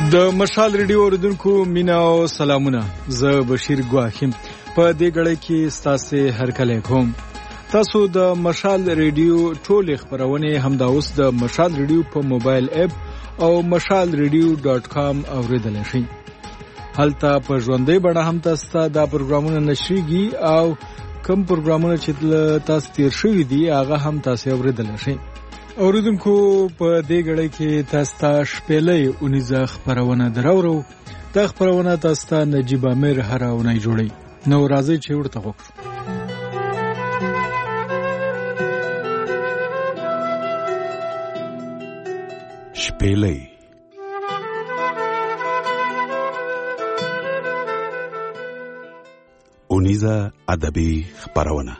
د مشال ریډیو اوریدونکو مینا او سلامونه. زه بشیر ګواخیم په دې غړې کې ستاسو هر کله کوم. تاسو د مشال ریډیو ټول خبرونه همدا اوس د مشال ریډیو په موبایل اپ او mashalradio.com اوریدلای شئ. هلته په ژوندۍ بڼه هم تاسو دا پروګرامونه نشریږي او کوم پروګرامونه چې تاسو تیر شوي دي هغه هم تاسو اوریدلای شئ. اوریدونکو په دې غړې کې تاسو ته شپېلې اونیزه خبرونه درورو. دا خبرونه تاسو ته نجیب امیر هراونی جوړي. نو راځي چې ورته وکړو. شپېلې اونیزه ادبي خبرونه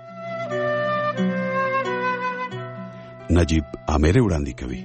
نجیب امیر وړاندې کوي.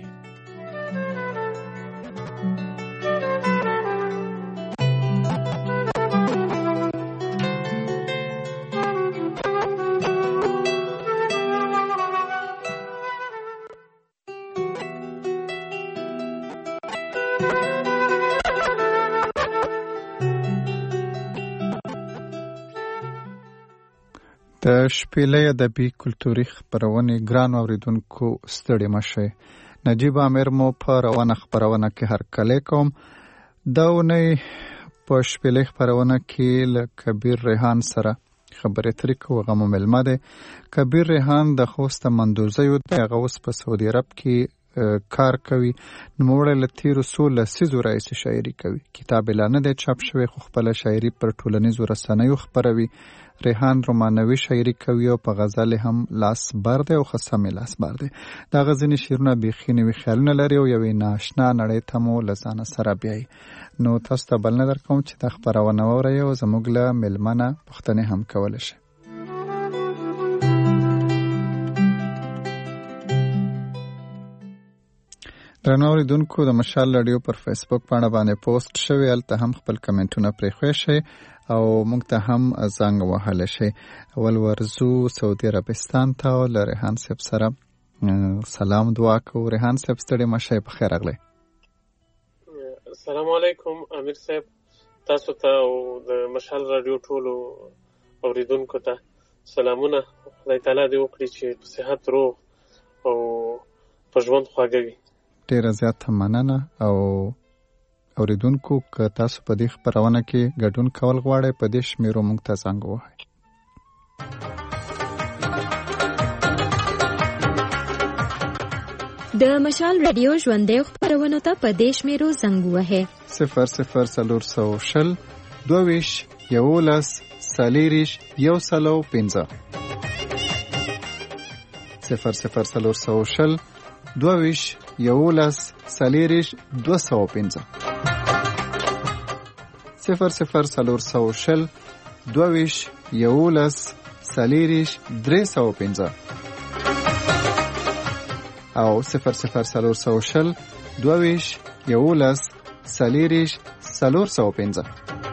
د شپېلې ادبي کلتوري خبرونه ګران اوریدونکو ستړي مشه. نجیب امیر مو په روانه خبرونه کې هر کله کوم. دا ونی په شپېلې خبرونه کې له کبیر ریحان سره خبرې ترې کوو. هغه ملما دی. کبیر ریحان د خوست مندوزه یو دی. هغه اوس په سعودي عرب کې کار کوي. نوموړی له تیرو څو لسیزو راهیسې شاعري کوي. کتاب اعلان نه دی چاپ شوی خو خپله شاعري پر ټولنیزو رسنیو خپروي. ریحان رومانوي شاعري کوي او په غزل هم لاس بر دی او خصم لاس بر دی. دا غزنی شیرونه بیخي نوي خیالونه لري او یوې ناشنا نړۍ ته مو له ځانه سره بیایي. نو تاسو ته بل نه درکوم چې دا خبرونه واورئ او زموږ له میلمنه پوښتنې هم کولی شئ. درنو اوریدونکو د مشال رادیو پر فیسبوک باندې پوسټ شوی. هلته هم خپل کمنټونه پرېښوی شئ او موږ ته هم زنګ وهلی شئ. اول ورځو سعودي عربستان ته او له ریحان صاحب سره سلام دعا کوو. ریحان صاحب ستړي مه شئ، په خیر راغلی. السلام علیکم امیر صاحب، تاسو ته او د مشال رادیو ټولو اوریدونکو ته سلامونه. خدای تعالی دې وکړي چې په صحت روغ او په ژوند خواږه وي. ډیره زیاته مننه. او اوریدونکو که تاسو په دې خبرونه کې ګډون کول غواړئ په دې شمیرو موږ ته زنګ ووهئ. د مشال رادیو ژوندۍ خبرونو ته په دې شمیرو زنګ ووهئ. 0040 22 11 40 105 0040 22 11 40 205 0040 22 11 40 305 او 0040 22 11 40 405.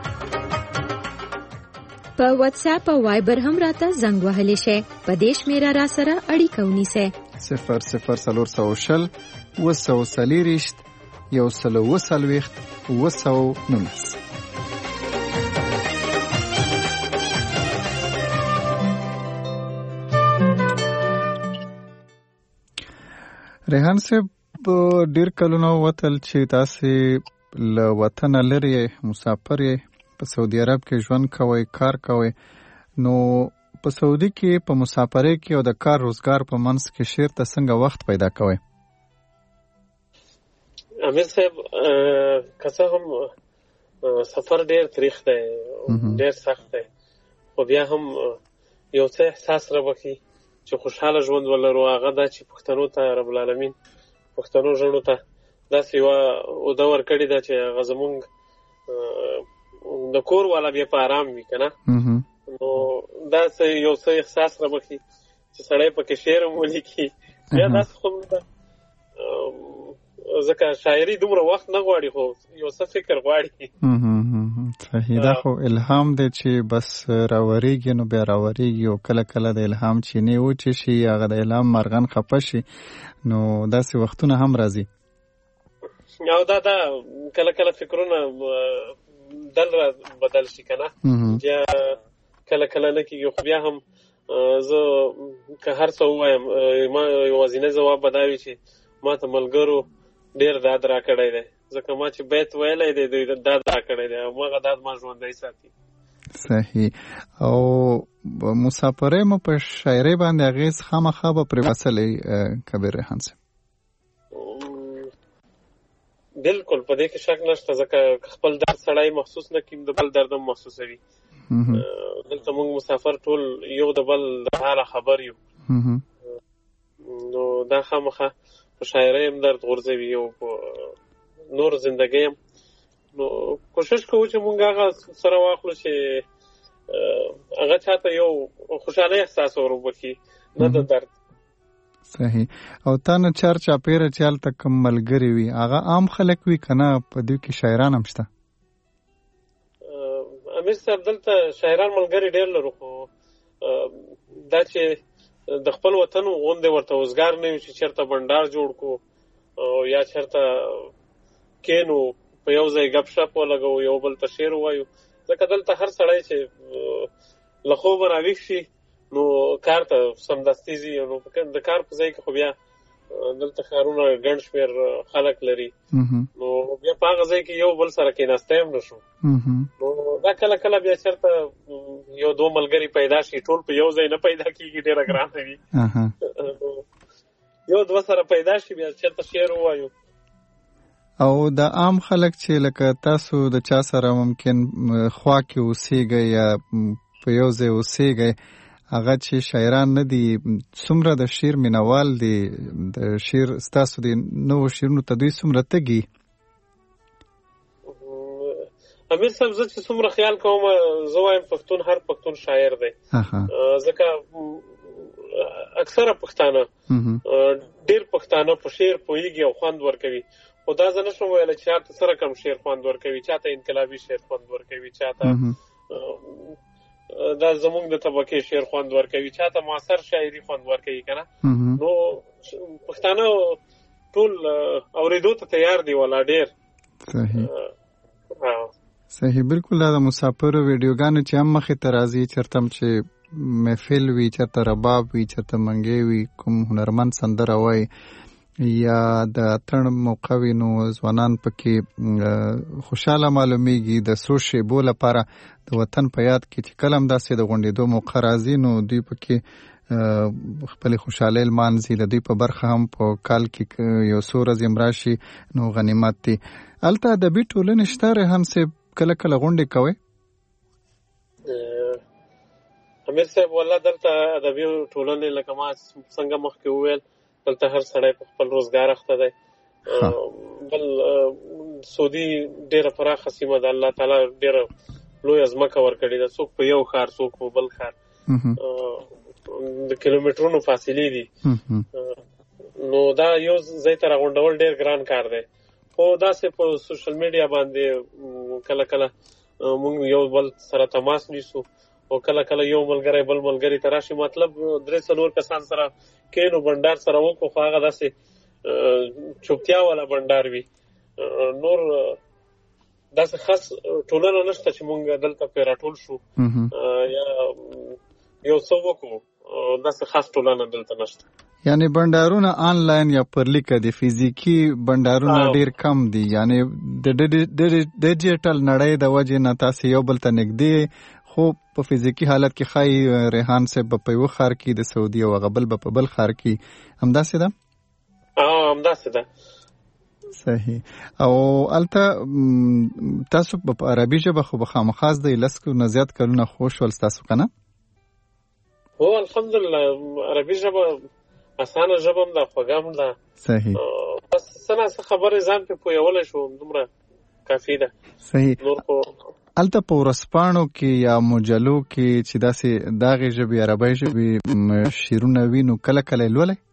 په واتس اپ او وایبر هم راته زنګ وهلی شئ. په دې شمیره را سره اړیکه ونیسئ. 0040 240 140 219. ریحان صاحب ډیر کلونه وتل چې تاسو له وطن لري مسافر یې، په سعودي عرب کې ژوند کوئ، کار کوئ. نو په سعودي کې په مسافرۍ کې او د کار روزګار په منځ کې شیر ته څنګه وخت پیدا کوئ؟ امیر صاحب که څه هم سفر ډیر تریخ دی، ډیر سخت دی، خو بیا هم یو څه احساس راوکړي چې خوشحاله ژوند ولرو. هغه دا چې پښتنو ته رب العالمین پښتنو ژوندو ته داسې یوه اوده ورکړې ده چې هغه زمونږ د کور والا بیا په آرام وي که نه. نو داسې یو څه احساس راوکړي چې سړی پکې شعر هم ولیکي. بیا داسې خو ځکه شاعري دومره وخت نه غواړي، خو یو څه فکر غواړي. صحیح. دا خو الهام دی چې بس راوریږي نو بیا راوریږي، او کله کله د الهام چینې وچې شي، هغه د الهام مرغان خفه شي، نو داسې وختونه هم راځي. او دا کله کله فکرونه دل را بدل شي کنه یا کله کله نه کېږي. خو بیا هم زه که هر څه ووایم ما یوازینی ځواب به دا وي چې ما ته ملګرو ډېر داد را کړی دی، ځکه ما چې بیت ویلی دی دوی داد را کړی دی او هغه داد ما ژوندی ساتي. صحیح. او مسافرۍ مو په شاعرۍ باندې اغېز خامخا به پرې وڅلی کبیر ریحان صاحب؟ بالکل په دې کې شک نشته، ځکه خپل درد سړی محسوس نه کړي د بل درد هم محسوسوي. دلته موږ مسافر ټول یو د بل د حاله خبر یو، نو دا خامخا په شاعرۍ هم درد غورځوي او په نور زندګۍ هم. نو کوشش کوو چې موږ هغه سره واخلو چې هغه چاته یو خوشحالۍ احساس وربکي، نه د درد. صحیح. او تا نه چاپېره چې هلته کوم ملګري وي هغه عام خلک وي که نه په دوی کې شاعران هم شته؟ امیر صاحب دلته شاعران ملګري ډېر لرو، خو دا چې د خپل وطن غوندې ورته وزګار نه وي چې چېرته بنډار جوړ کړو او یا چېرته کینو په یو ځای ګپ شپ ولګو یو بل ته شعر ووایو. ځکه دلته هر سړی چې له خوبه راویښ شي نو کار ته سمدستي ځي. نو د کار په ځای کې خو بیا دلته ښارونه ګڼ شمېر خلک لري، نو بیا په هغه ځای کې یو بل سره کېناستی هم نه شو. نو دا کله کله بیا چېرته یو دوه ملګري پیدا شي، ټول په یو ځای نه پیدا کېږي، ډېره ګرانه وي. یو دوه سره پیدا شي بیا چېرته شعر ووایو. او د عام خلک چې لکه تاسو د چا سره ممکن خوا کې اوسېږئ یا په یو ځای اوسېږئ، هغه چې شاعران نه دي، څومره د شعر مینوال دي، د شعر ستاسو د نوو شعرونو ته دوی څومره تږي؟ امیر صاحب زه چې څومره خیال کوم زه وایم پښتون هر پښتون شاعر دی، ځکه اکثره پښتانه ډېر پښتانه په شعر پوهېږي او خوند ورکوي. خو دا زه نشم ویلی چې چاته سره کم شعر خوند ورکوي، چاته انقلابي شعر خوند ورکوي، چاته دا زمونږ د طبقې شعر خوند ورکوي، چاته معاصر شاعري خوند ورکوي که نه. نو پښتانه ټول اورېدو ته تیار دي والا ډېر. صحیح. بالکل. دا د مسافرو ویډیوګانو چې هم مخې ته راځي، چېرته هم چې محفل وي، چېرته رباب وي، چېرته منګی وي، کوم هنرمند سندره وایي یا د اتڼ موقع وي، نو ځوانان پکې خوشحاله معلومیږي. د څو شیبو لپاره د وطن په یاد کې چې کله هم داسې د غونډېدو موقع راځي نو دوی پکې خپلې خوشحالۍ لمانځي. د دوی په برخه هم په کال کې یو څو ورځې هم راشي نو غنیمت دی. هلته ادبي ټولنې شته ریحان صاحب؟ کله کله غونډې کوئ؟ امیر صاحب والله دلته ادبي ټولنې لکه ما څنګه مخکې وویل دلته هر سړی په خپل روزګار اخته دی. بل سعودي ډېره پراخه سیمه ده، الله تعالی ډېره لویه ځمکه ورکړې ده، څوک په یو ښار څوک په بل ښار، د کیلومترونو فاصلې دي. نو دا یو ځای ته راغونډول ډېر ګران کار دی. خو داسې په سوشل میډیا باندې کله کله موږ یو بل سره تماس نیسو او کله کله یو ملګری بل ملګری ته راشي، مطلب 3-4 کسان سره کینو بنډار سره وکړو، خو هغه داسې چوپتیا والا بنډار وي. نور داسې خاص ټولنه نشته چې موږ دلته پرې راټول شو یا یو څه وکړو، داسې خاص ټولنه دلته نشته. یعنی بنډارونه آنلاین یا پر لیکه دي، فزیکی بنډارونه ډیر کم دي. یعنی د ډیجیټل نړۍ د وجې نه تاسې یو بل ته نږدې، خو په فزیکی حالت کې ښایي ریحان صاحب په یو ښار کې د سعودي او هغه بل په بل ښار کې، همداسې ده؟ همداسې ده. صحیح. او هلته تاسو په عربي ژبه خو به خامخا زده 10 نه زیات کلونه خو شول ستاسو که نه؟ هو الحمدلله عربي ژبه اسانه ژبه هم ده، خوږه هم ده. صحیح. بس څه نه څه خبرې ځان پرې پوهولی شوم، دومره کافي ده. صحیح. نور خو هلته په ورځپاڼو کې یا مجلو کې چې داسې دغې ژبې عربۍ ژبې شعرونه وي نو کله کله یې لولئ؟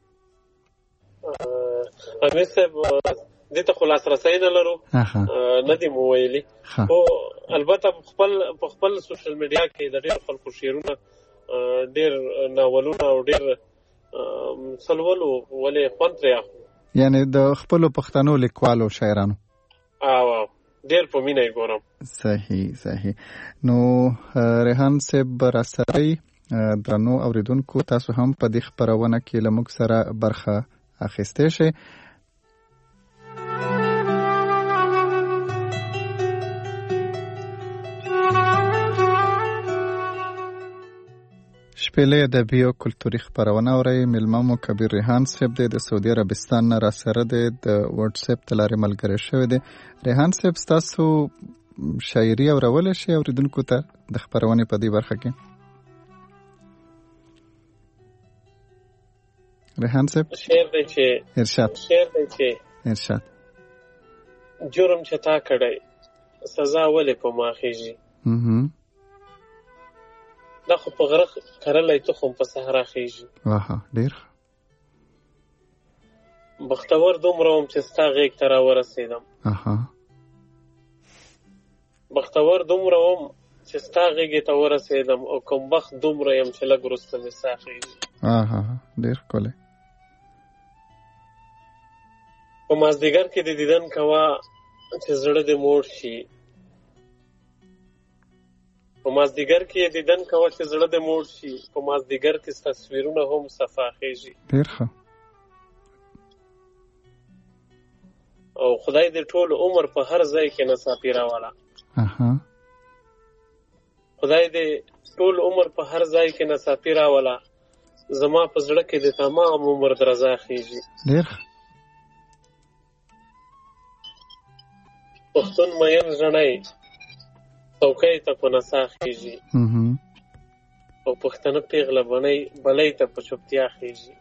امیر صاحب دې ته خو لاسرسی نه لرو، نه دي مو ویلي، خو البته په خپل سوشل میډیا کې د ډېرو خلکو شعرونه، ډېر ناولونه او ډېر څلولو ولې خوند ترې اخلو. یعنی د خپل پښتنو لیکوالو شاعرانو ډېر په مینه یې ګورم. صحیح. نو ریحان صاحب را سره درنو اوریدونکو، تاسو هم په دې خبرونه کې له موږ سره برخه اخیستی شئ. شپېلۍ ادبي او کلتوري خپرونه اورئ. میلمه مو کبیر ریحان صاحب دی، د سعودي عربستان نه را سره دی، د واتس اپ ته لارې ملګری شوی دی. ریحان صاحب ستاسو شاعري اورولی شي اوریدونکو ته د خپرونې په دې برخه کې؟ ریحان صاحب شعر دی چې ارشاد جرم چې تا کړی سزا ولې په ما خیږي، دا خو په غره کرلی تخم په صحرا خیږي. ډېر بختور دومره وم چې ستا غېږ ته راورسېدم، بختور دومره وم چې ستا غېږې ته ورسېدم، او کوم بخت دومره یم چې لږ وروسته مې ساه خیږي. ډېر ښکلی. په مازدیګر کې د دیدن کوه چې زړه دې موړ شي، په مازدیګر کې دیدن کوه چې زړه دې موړ شي، په مازدیګر کې تصویرونه هم صفا خیږي. ډېر ښه. او خدای دې ټول عمر په هر ځای کې ناڅاپي راوله، خدای دې ټول عمر په هر ځای کې ناڅاپي راوله، زما په زړه کې د تمام عمر درزا خیږي. ډېر پښتون مین ژڼی څوکۍ ته په نڅا خیږي، او پښتنه پیغله بلۍ ته په چوپتیا خیږي.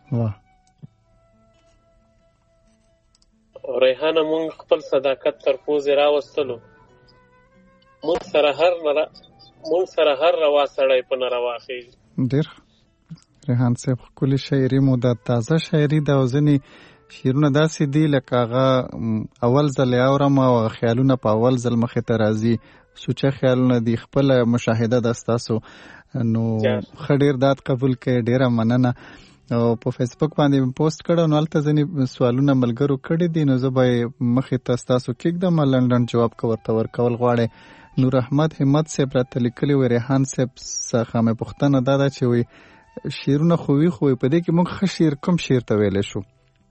او ریحانه مونږ خپل صداقت تر پوزې راوستلو، مونږ سره هر روا سړی په ناروا خیږي. ډېر ریحان صاحب ښکلې شاعري مو ده، تازه شاعري ده، او ځینې شعرونه داسې دي لکه هغه اول ځل یې اورم او خیالونه په اول ځل مخې ته راځي، سوچه خیالونه دي، خپله مشاهده ده ستاسو. نو ښه ډېر داد قبول کړئ، ډېره مننه. او په فیسبوک باندې مې پوسټ کړی، نو هلته ځینې سوالونه ملګرو کړي دي، نو زه به یې مخې ته ستاسو کېږدم، لنډ جواب که ورته ورکول غواړئ. نور احمد همت صاحب راته لیکلي وی، ریحان صاحب څخه مې پوښتنه دا ده چې وی شعرونه خو وي، خو په دې کې موږ ښه شعر کوم شعر ته ویلی شو؟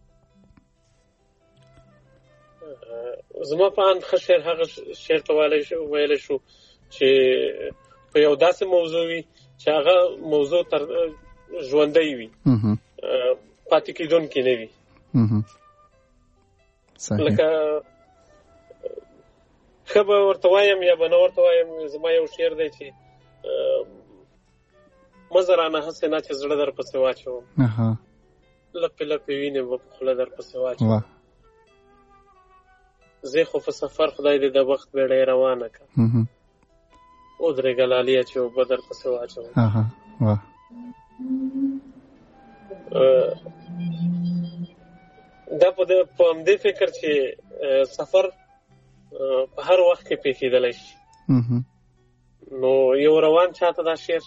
زما په اند ښه شعر هغه شعر ته ویلی شو چې په یو داسې موضوع وي چې هغه موضوع تر ژوندی وي، پاتې کېدونکی نه وي. لکه ښه به ورته وایم یا به نه ورته وایم، زما یو شعر دی چې مزه رانه هسې نه چې زړه در پسې واچوم، لپې لپې وینې به په خوله در پسې واچوم، زه خو په سفر خدای دې د وخت بیړۍ روانه کړه، ودرېږه لاليه چې اوبه در پسې واچوم. دا په همدې فکر چې سفر په هر وخت کې پیښېدلی شي، نو یو روان چاته دا شعر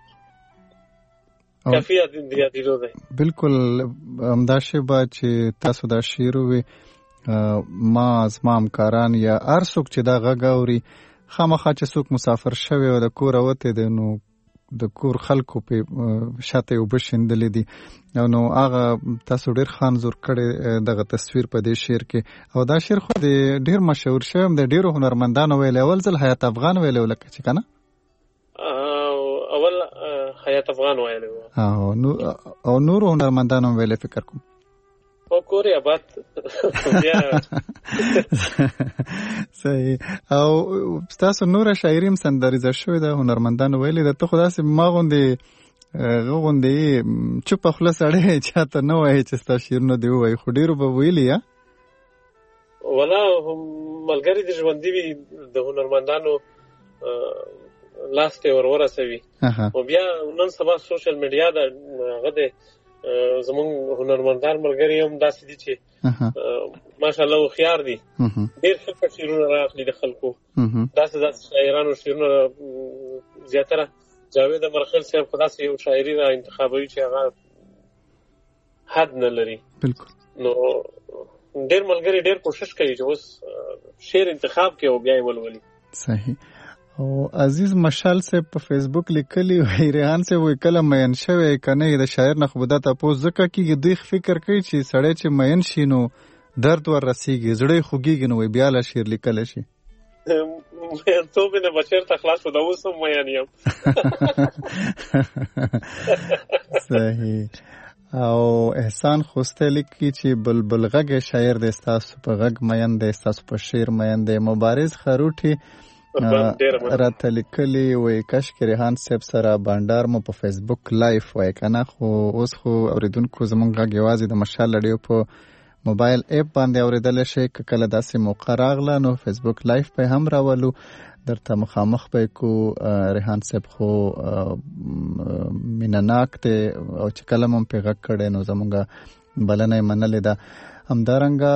کافي یادېدو دی. بلکل همدا شی به چې تاسو دا شعر ووی، ما زما همکاران یا هر څوک چې دا غږ اوري، خامخا چې څوک مسافر شوی او د کوره وتی دی، نو د کور خلکو په شاته اوبه شیندلې دي، نو هغه تاسو ډېر ښه انځور کړی دغه تصویر په دې شعر کې. او دا شعر خو د ډېر مشهور شوی هم د ډېرو هنرمندانو ویلی، اول ځل حیات افغان ویلی و لکه چې که نه؟ اول حیات افغان ویلی و، او نورو هنرمندانو هم ویلی فکر کوم. او کورې آباد صحیح. او ستاسو نوره شاعري هم سندریزه شوې ده، هنرمندانو ویلې ده. ته خو داسې ما غوندې چوپه خوله سړی چاته نه وایي چې ستا شعرونه دې ووایي، خو ډېرو به ویلي یا؟ ولا ملګري دې ژوندي وي، د هنرمندانو لاس ته ورورسوي. او بیا نن سبا سوشل میډیا ده، هغه د زمونږ هنرمندان ملګري هم داسې دي چې ماشاءالله هوښیار دي، ډېر ښه شعرونه راغلي د خلکو، داسې شاعرانو شعرونه زیاتره جاوید امرخیل صاحب خو داسې یو شاعري را انتخابوي چې هغه حد نه لري. نو ډېر ملګری ډېر کوشش کوي چې اوس شعر انتخاب کوي او بیا یې ولولي. صحیح. او عزیز مشال سے په فیسبوک لیکلی وی ریحان سے وی کله مین شوی کنه د شاعر نه خو د تاسو ځکه کې دوی فکر کوي چې سړی چې مین شي نو درد ور رسیږي زړه خوږیږي نو بیا له شعر لیکل شي. مین تو به نه بچر ته خلاص ودا اوس هم مین یم. صحیح. او احسان خوسته لیکي چې بلبل غږ شاعر د استاسو په غږ مین د استاسو په شعر مین د مبارز خروټي راته لیکلی وی کشک ریحان صاحب سره بانډار مو په فیسبوک لایف وای کنه خو اوس خو اوریدونکو زمونږ غږ یوازې د مشال رادیو په موبایل اپ باندې اوریدل شي کله داسې موقع راغله نو فیسبوک لایف په هم راولو درته مخامخ به کو ریحان صاحب خو مینناک ته او چې کله مم په غږ کړي نو زمونږ بلنه منلې ده. همدارنګه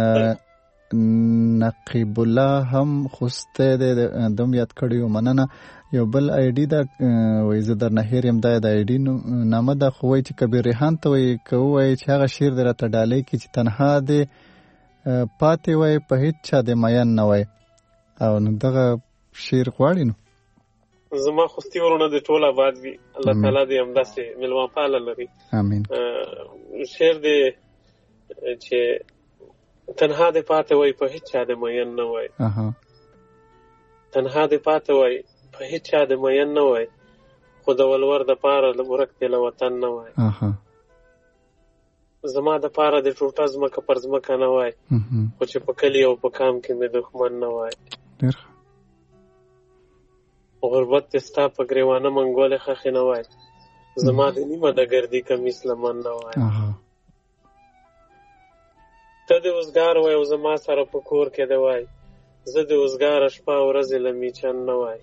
نقیب الله هم خوسته د دوم یاد کړیو مننه. یو بل آی ډی دا وای زه در نه هیرم دا د آی ډی نامه دا خو وای چې کبیر ریحان ته وای کوي چې هغه شعر درته ډالې کی چې تنها دی پاتې وای په هیڅ چا د مین نه وای او نو دغه شعر غواړي نو زما خوستي ورونه د ټول آباد وي الله تعالی دې همداسې ملوان پاله لري. امين. شعر دې چې تنها دې پاتې وای په هیڅ چا د مین نه وای. تنها دې پاتې وای په هیڅ چا د مین نه وای خو د ولور د پاره د ورک دې له وطن نه وای. زما د پاره د ټوټه ځمکه پر ځمکه نه وای خو چې په کلي او په کام کې مې دښمن نه وای. غربت دې ستا په ګریوانه منګولې خښې نه وای زما د نیمه د ګردي کمیس لمن نه وای. ته د اوزګار وای او زما سره په کور کې دی وای زه د اوزګار شپه ورځې له میچن نه وای.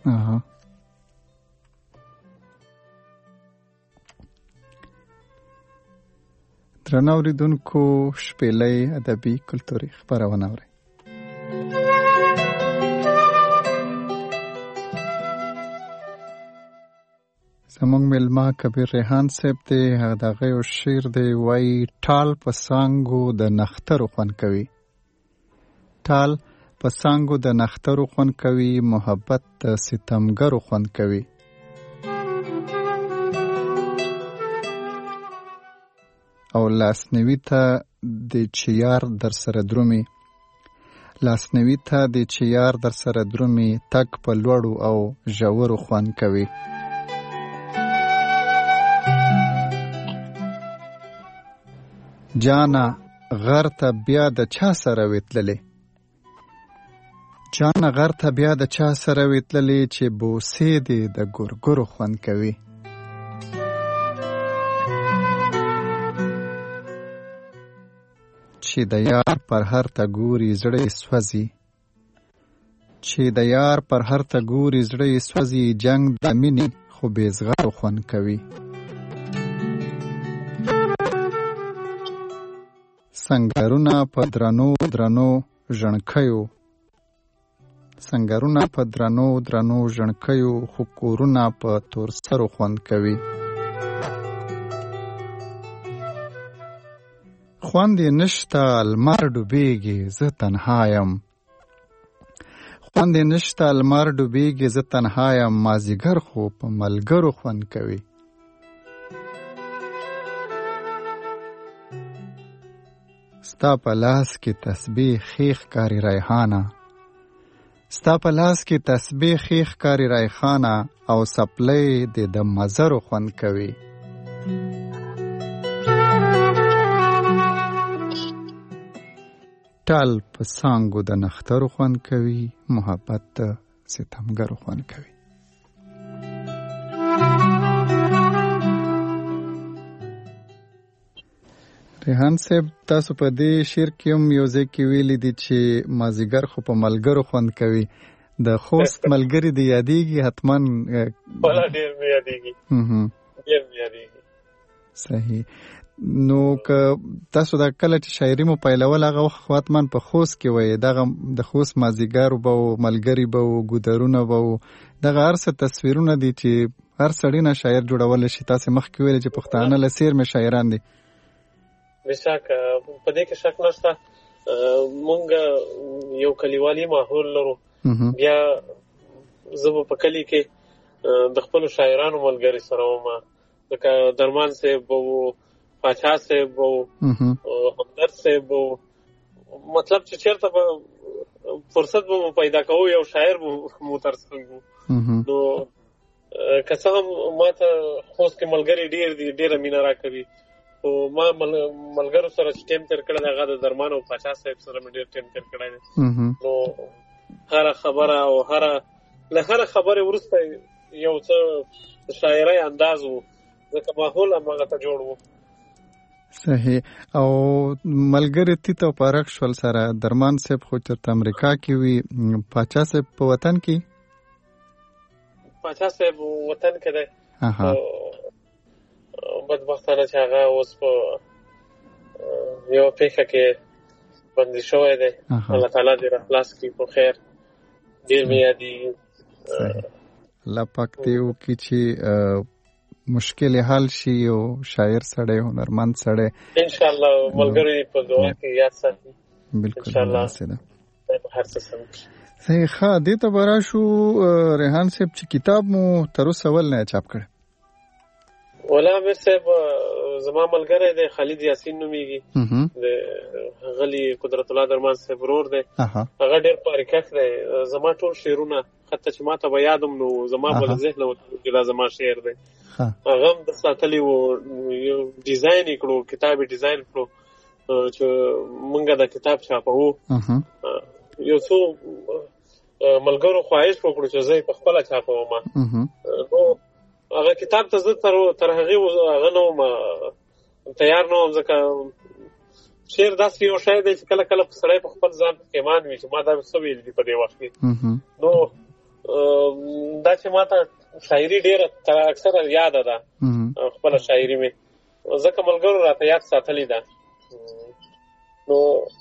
درنو اوریدونکو شپېلۍ ادبي کلتوري خپرونه اورئ. زمونږ مېلمه کبیر ریحان صاحب دی دغه یو شعر دی وایي ټال په څانګو د نخترو خوند کوي. ټال په څانګو د نخترو خوند کوي محبت د ستمګرو خوند کوي. او لاسنوي ته د چیار در سره درومي لاسنوي ته د چیار در سره درومي تک په لوړو او ژورو خوند کوي. جانا غر ته بیا د چا سره وتللې جانا غر ته بیا د چا سره وتللې چې بوسې دې د ګورګورو خوند کوي. چې د یار پر هر ته ګوري زړه سوځي چې د یار پر هر ته ګوري زړه سوځي جنگ د مینې خو بې زغرو خوند کوي. سنگرونه په درنو درنو ژڼکیو سنگرونه په درنو درنو ژڼکیو خو کورونه په تور سرو خوند کوي. خوند یې نشته لمر ډوبېږي زه تنها یم خوند یې نشته لمر ډوبېږي زه تنها یم مازدیګر خو په ملګرو خوند کوي. ستا په لاس کې تسبیح خیخ کاری ریحانه ستا په لاس کې تسبیح خیخ کاری ریحانه او سپلې د مزرو خوند کوي. ټال په څانګو د نخترو خوند کوي محبت د ستمګرو خوند کوي. ریحان صاحب تاسو په دې شعر کې هم یو ځای کې ویلي دي چې مازدیګر خو په ملګرو خوند کوي. د خوست ملګري دې یادېږي حتما؟ ولا ډېر مې یادېږي ډېر مې یادېږي. صحیح. نو که تاسو دا کله چې شاعري مو پیلول هغه وخت حتما په خوست کې وایي دغه د خوست مازدیګر به و ملګري به و ګودرونه به و دغه هر څه تصویرونه دي چې هر سړی نه شاعر جوړولی شي. تاسې مخکې ویلې چې پښتانه له سیر مې شاعران دي. بشک په دې کې شک نشته. مونږ یو کلیوالي ماحول لرو. بیا زه په کلی کې د خپل شاعرانو ملګری سره وم، لکه درمان صاحب وو، پاچا صاحب وو، همدرد صاحب وو. مطلب چې چېرته به فرصت به مو پیدا کوو یو شاعر به مو ترڅنګ وو. نو که څه هم ما ته خوست کې ملګري ډېر دي، ډېره مینه راکوي، خو ما ملګرو سره چې ټیم تېر کړی دی هغه د درمان او پاچا صاحب سره مې ډېر ټیم تېر کړی دی. نو هره خبره او له هره خبرې وروسته یو څه شاعرۍ انداز و، ځکه ماحول هماغه ته جوړ و. صحیح. او ملګری تیت او پارک شول سره درمان صاحب خو چېرته امریکا کې وي، پاچا صاحب په وطن کې؟ پاچا صاحب وطن کې دی. بدبختانه چې هغه اوس په یو پیښه کې بندي شوی دی. الله تعالی دې راخلاص کړي په خیر. ډېر مې یادېږي. الله پاک دې وکړي چې مشکل حل شي او شاعر سړی، هنرمند سړی انشاءالله ملګرو په دعا کې یاد ساتي. بالکل انشاءالله هر څه سم. صحیح. ښه، دې ته به راشو ریحان صاحب چې کتاب مو تر اوسه ول نه چاپ کړی؟ ولا امیر صاحب زما ملګری دی، خالد یاسین نومیږي، د غلی قدرت الله درمان صاحب ورور دی. هغه ډېر پاریکښ دی. زما ټول شعرونه حتی چې ما ته به یادم نو زما په ذهن کې دا زما شعر دی. هغه هم د ساتلی و، یو ډیزاین یې کړو، کتاب یې ډیزاین کړو چې مونږ دا کتاب چاپوو. یو څو ملګرو خواهش وکړو چې زه یې په خپله چاپوم. نو هغه کتاب ته زه تر هغې هغه نه وم تیار نه وم، ځکه شعر داسې یو شی دی چې کله کله سړی په خپل ځان پښیمان وي چې ما دا څه ویل دي په دې وخت کې. نو دا چې ما ته شاعري ډېره اکثره یاده ده، خپله شاعري مې، ځکه ملګرو راته یاد ساتلې ده. نو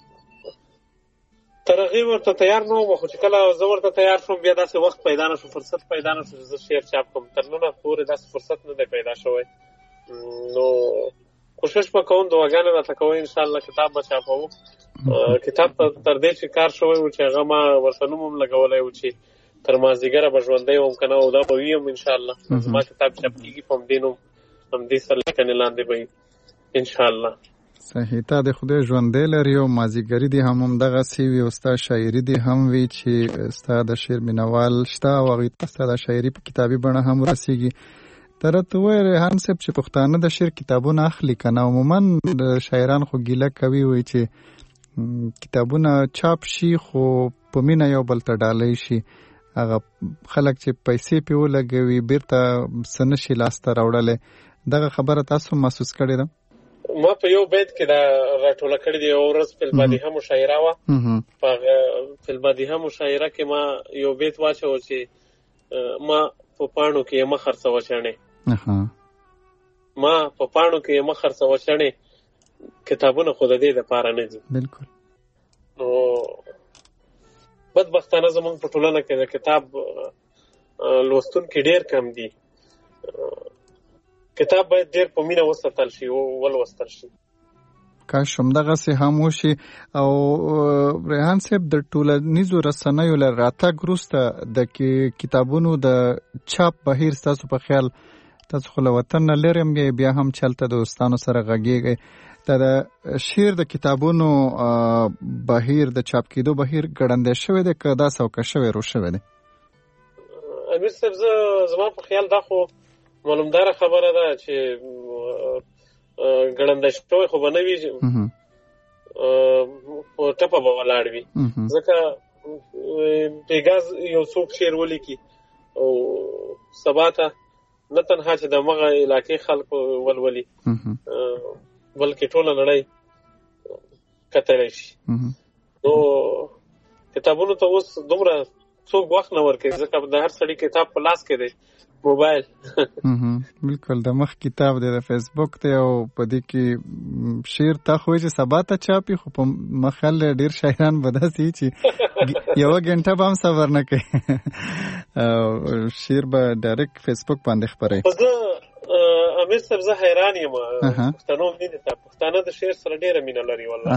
تر هغې ورته تیار نه وم، خو چې کله زه ورته تیار شوم بیا داسې وخت پیدا نه شو، فرصت پیدا نه شو چې زه شعر چاپ کړم. تر ننه پورې داسې فرصت نه دی پیدا شوی. نو کوشش به کوم، دعاګانې راته کوئ، انشاءالله کتاب به چاپوو. کتاب تر دې چې کار شوی و چې هغه ما ورته نوم هم لګولی و چې تر مازدیګره به ژوندی وم که نه، او دا به وي هم انشاءالله. زما کتاب چاپ کېږي په همدې نوم، همدې سرلیکنې لاندې به وي انشاءالله. صحیح. تا د خدای ژوندی لري او مازدیګري دې هم همدغسې وي او ستا شاعري دې هم وي چې ستا د شعر مینوال شته او هغوی ته ستا د شاعري په کتابي بڼه هم ورسېږي. ته راته ووایه ریحان صاحب چې پښتانه د شعر کتابونه اخلي که نه؟ عموما شاعران خو ګیله کوي، وایي چې کتابونه چاپ شي خو په مینه یو بل ته ډالۍ شي، هغه خلک چې پیسې پې ولګوي بیرته څه نشي لاسته راوړلی. دغه خبره تاسو محسوس کړې ده؟ ما په یو بیت کې دا راټوله کړې دي. یو ورځ فی البادیه مشاعره وه، په هغه فی البادیه مشاعره کې ما یو بیت واچوه چې ما په پاڼو کې یې مه خرڅوه چڼې، ما په پاڼو کې یې مه خرڅوه چڼې، کتابونه خو د دې دپاره نه دي. بالکل. نو بدبختانه زموږ په ټولنه کې د کتاب لوستونکي ډېر کم دي. کتاب باید ډېر په مینه وساتل شي او ولوستل شي. کاش همدغسې هم وشي. او ریحان صاحب د ټولنیزو رسنیو له راتګ وروسته د کتابونو د چاپ بهیر ستاسو په خیال، تاسو خو له وطن نه لرې هم بیا هم چلته د دوستانو سره غږېږئ، دا د شعر د کتابونو بهیر د چاپ کېدو بهیر ګړندی شوی دی که دا سوکه شوی رو شوی دی؟ امیر صاحب زما په خیال دا خو معلومداره خبره ده چې ګړندی شوی خو به نه وي، په ټپه به ولاړ وي، ځکه بېګا یو څوک شعر ولیکي او سبا ته نه تنها چې د مغه علاقې خلک ولولي بلکې ټوله نړۍ کتلی شي. نو کتابونو ته اوس دومره څوک وخت نه ورکوي، ځکه د هر سړي کتاب په لاس کې دی، موبایل. بالکل. د مخ کتاب دی، د فیسبوک دی، او په دې کې شعر تا خو چې سبا ته چاپي، خو په مخال ډېر شاعران به داسې چې یوه ګنټه به هم صبر نه کوي، شعر به ډایرکټ فیسبوک باندې خپروي. زه امیر صاحب زه حیران یم پښتنو مینې ته. پښتانه د شعر سره ډېره مینه لري والله.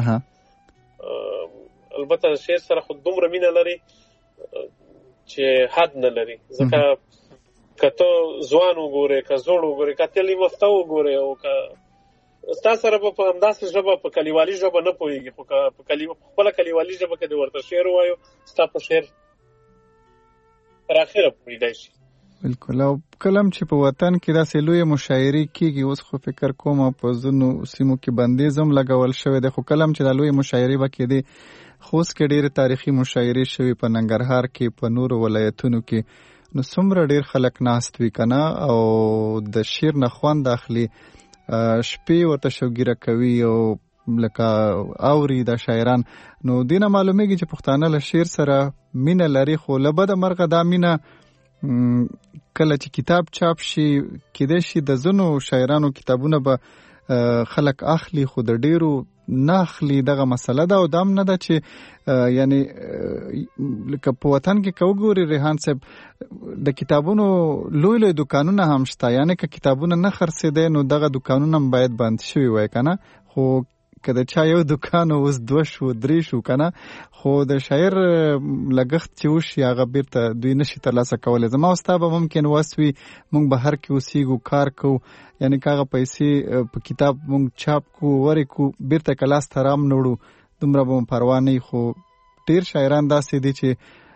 البته د شعر سره خو دومره مینه لري چې حد نه لري. ځکه که ته ځوان وګورې، که زوړ وګورې، که تلي مفته وګورې، او که ستا سره به په همداسې ژبه په کلیوالي ژبه نه پوهېږي، خو که په خپله کلیوالي ژبه کې د ورته شعر ووایو ستا په شعر تر اخره پوهېدی شي. بالکل. او کلم چې په وطن کې داسې لویه مشاعرې کېږي، اوس خو فکر کوم په ځینو سیمو کې بندیز هم لګول شوی دی، خو کلم چې دا لویې مشاعرې به کېدې، خوست کې ډېرې تاریخي مشاعرې شوي، په ننګرهار کې، په نورو ولایتونو کې، نو څومره ډېر خلک ناست وي که نه، او د شعر نه خوند اخلي، شپې ورته شوګیره کوي او لکه اوري دا شاعران. نو دې نه معلومیږي چې پښتانه له شعر سره مینه لري. خو له بده مرغه دا مینه کله چې کتاب چاپ شي، کېدای شي د ځینو شاعرانو کتابونه به خلک اخلي، خو د ډېرو نه اخلي. دغه مسله ده. او دا هم نه ده چې یعنی لکه په وطن کې که وګوري ریحان صاحب، د کتابونو لوی لوی دکانونه هم شته، یعنی که کتابونه نه خرڅېدی نو دغه دکانونه هم باید بند شوي وای که نه. خو که د چا یو دکان اوس 2 شو 3 شو که نه، خو د شاعر لګښت چې وشي هغه بیرته دوی نشي ترلاسه کولی. زما او ستا به ممکن وس وي موږ بهر کې اوسېږو، کار کوو، یعنی که هغه پیسې په کتاب موږ چاپ کو ورې کو بیرته که لاس ته رام نه وړو دومره به مو پروا نه وي. خو ډېر شاعران داسې دي چې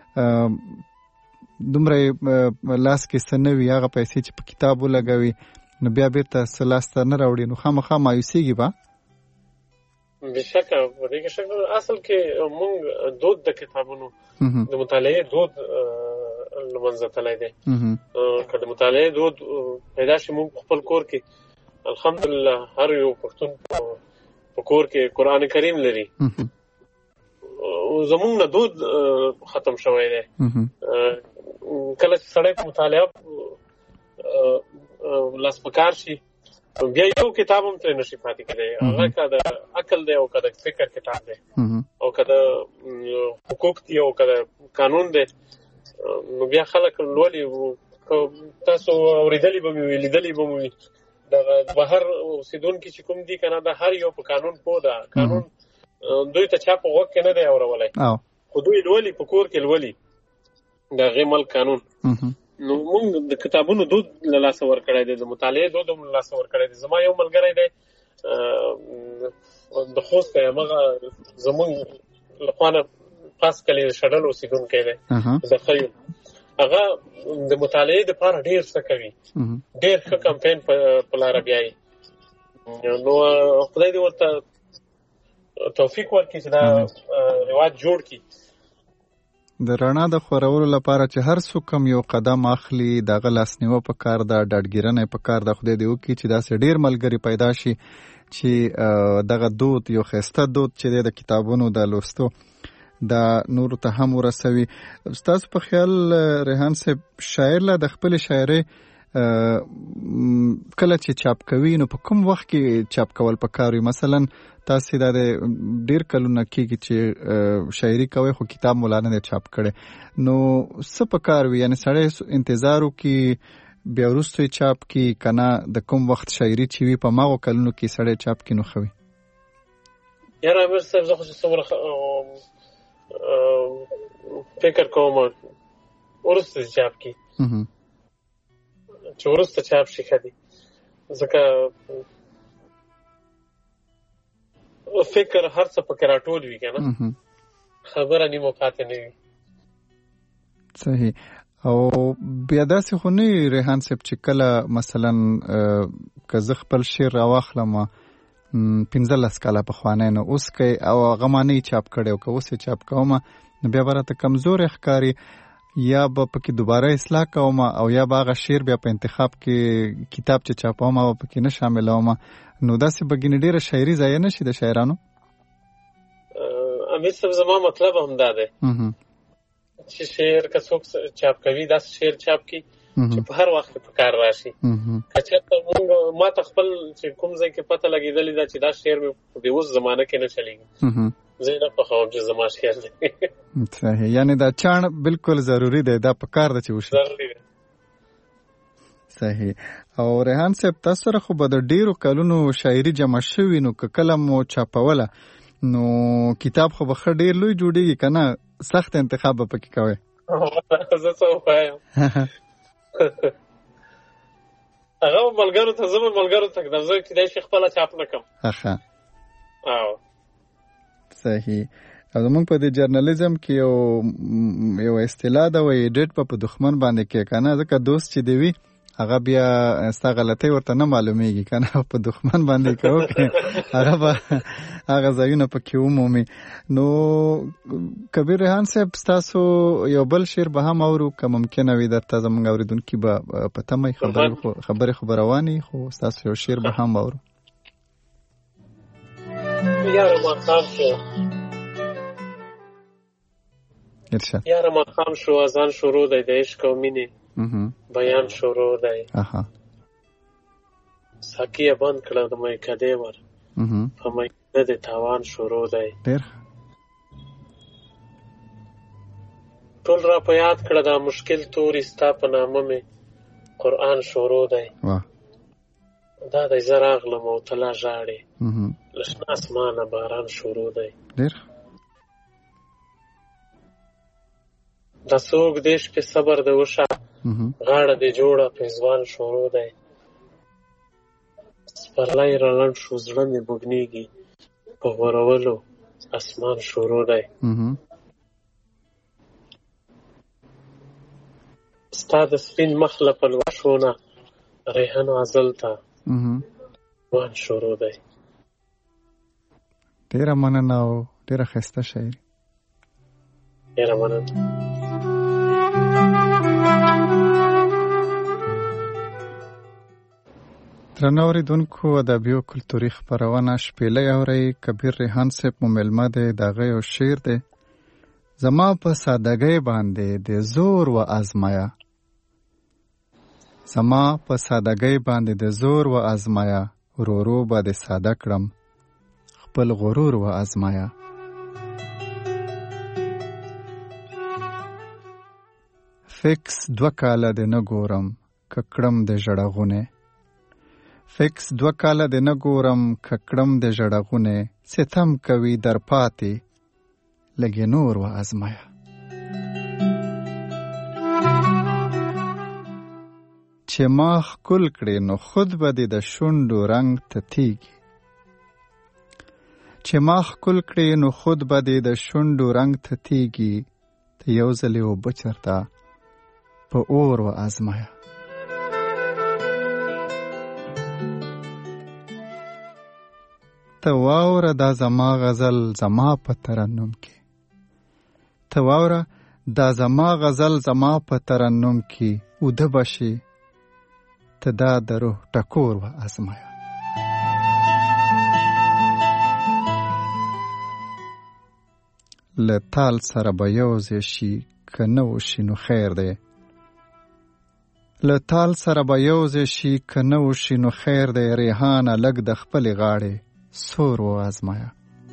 دومره لاس کې څه نه وي، هغه پیسې چې په کتاب ولګوي نو بیا بیرته څه لاس ته نه راوړي، نو خامخا مایوسېږي به. بشکه په دې کې شک نه. اصل کې موږ دود د کتابونو د مطالعې دود لمنځه تللی دی. که د مطالعې دود پیدا شي، موږ خپل کور کې الحمدلله هر یو پښتون په کور کې قرآن کریم لري. زموږ نه دود ختم شوی دی. کله چې سړی په مطالعه لاس پکار شي بیا یو کتاب هم ترې نشي پاتې کېدی. هغه که د عقل دی او که د فکر کتاب دی او که د حقوق دی او که د قانون دی، نو بیا خلک لولي. تاسو اورېدلي به مې وي، لیدلي به مې وي، دغه بهر اوسېدونکي چې کوم دي که نه، د هر یو په قانون پوه ده. قانون دوی ته چا په غوږ کې نه دی اورولی، خو دوی لولي، په کور کې لولي د هغې ملک قانون. نو موږ د کتابونو دود له لاسه ورکړی دی، د مطالعې دود هم له لاسه ورکړی دی. زما یو ملګری دی د خوست دی، همغه زموږ له خوا نه پاس کلي شډل اوسېدونکی دی د خیو. هغه د مطالعې دپاره ډېر څه کوي، ډېر ښه کمپین په لاره بیایي. نو خدای دې ورته توفیق ورکړي چې دا رواج جوړ کړي. د رڼا د خورولو لپاره چې هر څوک هم یو قدم اخلي، دغه لاسنیوه په کار ده، ډاډګیرنه په کار ده. خدای دې وکړي چې داسې ډېر ملګري پیدا شي چې دغه دود، یو ښایسته دود چې دی د کتابونو د لوستو، دا نورو ته هم ورسوي. ستاسو په خیال ریحان صاحب، شاعر له د خپلې شاعرۍ کله چې چاپ کوي نو په کوم وخت کې چاپ کول پکار وي؟ مثلا تاسې دا د ډېر کلونه کېږي چې شاعري کوئ خو کتاب مو لا نه دی چاپ کړی، نو څه پکار وي؟ یعنې سړی انتظار وکړي بیا وروسته یې چاپ کړي که نه د کوم وخت شاعري چې وي په هماغو کلونو کې سړی چاپ کړي نو ښه وي؟ یاره امیر صاحب، زه خو چې څومره فکر کوم وروسته چاپ کړي، چې وروسته چاپ شي ښه دي. ځکه فکر هر څه پکې راټول وي که نه، خبره نیمه پاتې نه وي. صحیح. او بیا داسې خو نه وي ریحان صاحب چې کله مثلا که زه خپل شعر راواخلم 15 کاله پخوانی نو اوس که او هغه ما نه یې چاپ کړی او که اوس یې چاپ کوم نو بیا به راته کمزوری ښکاري، یا به پکې دوباره اصلاح کوم او یا به هغه شعر بیا په انتخاب کې کتاب چې چاپوم او پکې نه شاملوم، نو داسې به ګینې ډېره شاعري ضایع نه شي د شاعرانو؟ امیر صاحب، زما مطلب هم دا دی چې شعر که څوک چاپ کوي داسې شعر چاپ کړي چې په هر وخت کې په کار راشي. که چېرته ما ته خپل چې کوم ځای کې پته لګېدلې ده چې دا شعر مې په دې اوس زمانه کې نه چلېږي، زه یې نه خوښوم چې زما شعر دی. صحیح. یعنې دا چاڼ بالکل ضروري دی، دا په کار ده چې وشي. ضروري دی. صحیح. او ریحان صاحب تاسو سره خو به د ډیرو کلونو شاعري جمع شوي نو که کله مو چاپوله نو کتاب خو به ښه ډیر لوی جوړیږي که نه سخت انتخاب به پکې کوئ زه څه ووایم هغه ملګرو ته زه به ملګرو ته کړم زه کیدای شي خپله چاپ نه کړم صحیح او زمونږ په دې جرنالیزم کې یو اصطلاح ده وایي ایډیټ په دښمن باندې کې که نه ځکه دوست چې دی وي هغه بیا ستا غلطۍ ورته نه معلومیږي که نه په دښمن باندې که وکړي هغه به هغه ځایونه پکې ومومي نو کبیر ریحان صاحب ستاسو یو بل شعر به هم اورو که ممکنه وي درته زموږ اورېدونکي به په تمه خبرې خو به روانې خو ستاسو یو شعر به هم اورو یاره ماښام شو یاره ماښام شو اذان شروع دی د عشق او مینې بیان شروع دی ساقي یې بند کړه د میکدې ور په میکده د تاوان شروع دی ټول را په یاد کړه دا مشکل توري ستا په نامه مې قرآن شروع دی دا دی زه راغلم او ته لا ژاړې له شنه اسمانه باران شروع دی دا څوک دی شپې صبر د وشه غاړه دې جوړه پېزوان شروع دی سپرلی را لنډ شو زړه مې بوږنېږي په غورولو اسمان شروع دی ستا د سپین مخ له پلوشونه ریحان غزل ته وان شروع دی ډېره مننه او ډېره ښایسته شاعري ډېره مننه درنو اورېدونکو ادبي او کلتوري خپرونه شپېلۍ اورئ کبیر ریحان صاحب مو میلمه دی د هغه یو شعر دی زما په سادګۍ باندې د زور و ازمایه زما په سادګۍ باندې د زور و ازمایه ورو ورو به د ساده کړم خپل غرور و ازمایه فکس 2 کاله د نه ګورم ککړم د ژړغونه فکس 2 کاله د نه ګورم ککړم د ژړغونه ستم کوي در پاتې لګې نور و ازمایه چې ما ښکل کړې نو خود به دې د شونډو رنګ تتیږي چې ما ښکل کړې نو خود به دې د شونډو رنګ تتیږي ته یو ځلې اوبه چرته په اور و ازمایه ته واوره دا زما غزل زما په ترنم کې ته واوره دا زما غزل زما په ترنم کې اوده بشي ته دا د روح ټکور و ازمایه له تال سره به یوځای شي که نه وشي نو خیر دی له تال سره به یوځای شي که نه وشي نو خیر دی ریحانه لږ د خپلې غاړې سور و ازمایه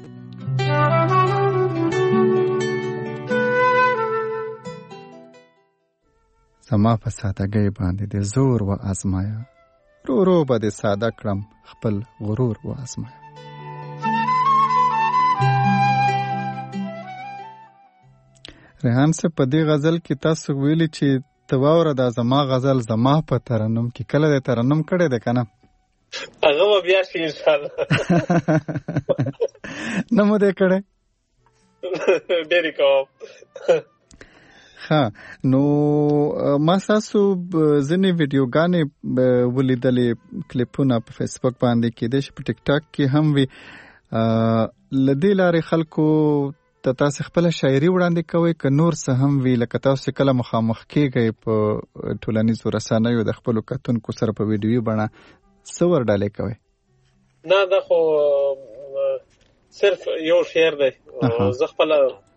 زما په سادګۍ باندې د زور و ازمایه رو رو به د ساده کړم خپل غرور و ازمایه ریحان صاحب په دې غزل کې تاسو ویلي چې ته واوره دا زما غزل زما په ترنم کې کله د ترنم کړی دی که نه هغه به بیا شي انشاءالله نه مو دی کړی ډېرې کوم ها نو ما ستاسو ځینې ویډیوګانې ولیدلې کلیپونه په فیسبوک باندې کېدای شي په ټیک ټاک کې هم وي له دې لارې خلکو ته تاسو خپله شاعري وړاندې کوئ که نور څه هم وي لکه تاسو کله مخامخ کېږئ په ټولنیزو رسنیو د خپلو کتونکو سره په ویډیوي بڼه څه ورډالې کوئ نه دا خو صرف یو شعر دی زه خپله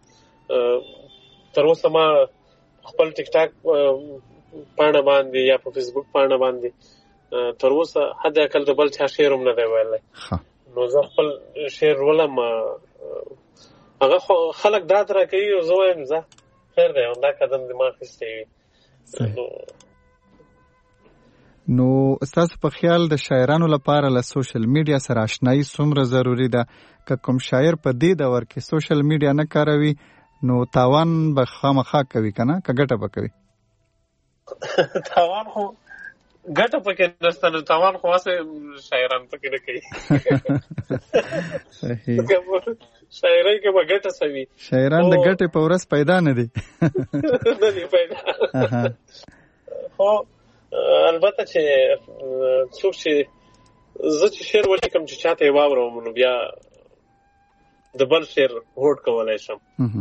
تر اوسه ما خپل ټیک ټاک پاڼه باندې یا په فیسبوک پاڼه باندې تر اوسه حد اقل د بل چا شعر هم نه دی ویلی نو زه خپل شعر ولم هغه خلک داد را کوي او زه وایم زه خیر دی همدا قدم دې ما اخیستی وي نو تاسو په خیال د شاعرانو لپاره له سوشل میډیا سره آشنایي څومره ضروری ده؟ که کوم شاعر په دې دور کې سوشل میډیا نه کاروي نو تاوان به خامخا کوي کنه که ګټه به کوي؟ تاوان خو ګټه پکې نشته، نو تاوان خو واسه شاعران پکې نه کوي. صحیح. شاعرای کې به ګټه سوي، شاعران د ګټې په ورځ پیدا نه دي. نه دي پیدا. خو البته چې څوک چې زه چې شعر ولیکم چې چاته یې واورم نو بیا د بل شعر هوډ کولی شم.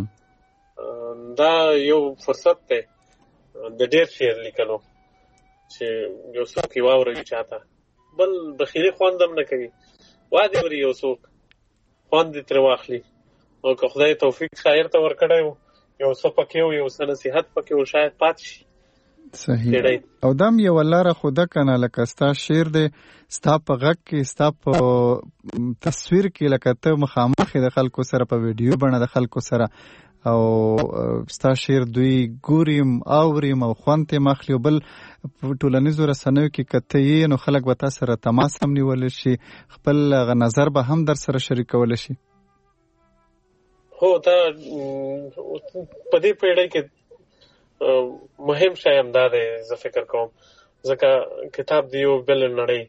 دا یو فرصت دی د ډېر شعر لیکلو چې یو څوک یې واوروي چاته، بل بخیلي خوند هم نه کوي، وادي وري یو څوک خوند یې ترې واخلي، او که خدای توفیق شاعر ته ورکړی و یو څه پکې و، یو څه نصیحت پکې و، شاید پاتې شي. صحیح. او دام یو لاره خوده کنه، لکه ستا شعر دی ستا په غږ کې، ستا په تصویر کې، لکه ته مخامخ د خلکو سره په ویډیو بڼه د خلکو سره، او ستا شعر دوی ګوریم اوریم او خوند یې ماخلي. او بل ټولنیزو رسنیو کې کته یې نو خلک به تا سره تماس هم نیولی شي، خپل نظر به هم در سره شریکولی شي. هو دا په دې پیړۍ کې مهم شی هم دا دی، زه فکر کوم، ځکه کتاب د یو بل نړۍ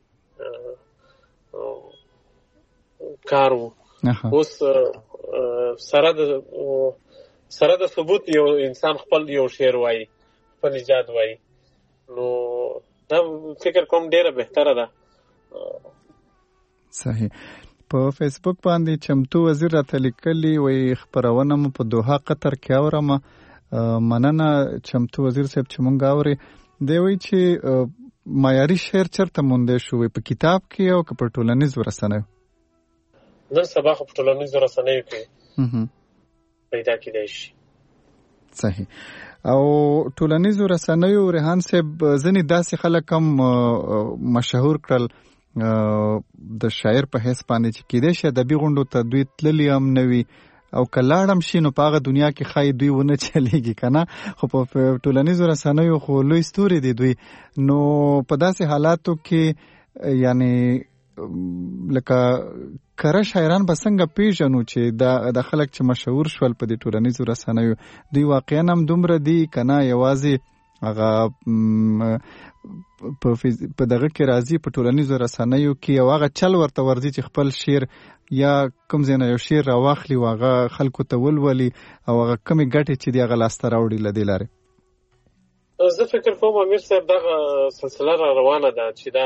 کار و. اوس سره د ثبوت یو انسان خپل یو شعر وایي، خپل ایجاد وایي، نو دا فکر کوم ډیره بهتره ده. صحیح. په فیسبوک باندې چمتو وزیر راته لیکلي وایي خپرونه مو په دوحه قطر کې اورم. مننه چمتو وزیر صاحب چې مونږ اوري. دی وایي چې معیاري شعر چېرته موندی شو، په کتاب کې او که په ټولنیزو رسنیو؟ نن سبا خو په ټولنیزو رسنیو کې پیدا کېدای شي. صحیح. او ټولنیزو رسنیو ریحان صاحب ځینې داسې خلک هم مشهور کړل د شاعر په حیث باندې چې کېدای شي ادبي غونډو ته دوی تللي هم نه وي، او که لاړ هم شي نو په هغه دنیا کې ښایي دوی ونه چلیږي که نه، خو په ټولنیزو رسنیو خو لوی ستوري دي دوی. نو په داسې حالاتو کې یعنی لکه کره شاعران به څنګه پیژنو چې دا خلک چې مشهور شول په دې ټولنیزو رسنیو دوی واقعا هم دومره دي که نه یوازې هغه په دغه کې راځي په ټولنیزو رسنیو کې او هغه چل ورته ورځي چې خپل شعر یا کوم ځای نه یو شعر راواخلي او هغه خلکو ته ولولي او هغه کمې ګټې چې دي هغه لاسته راوړي له دې لارې؟ زه فکر کوم امیر صاحب دغه سلسله را روانه ده چې دا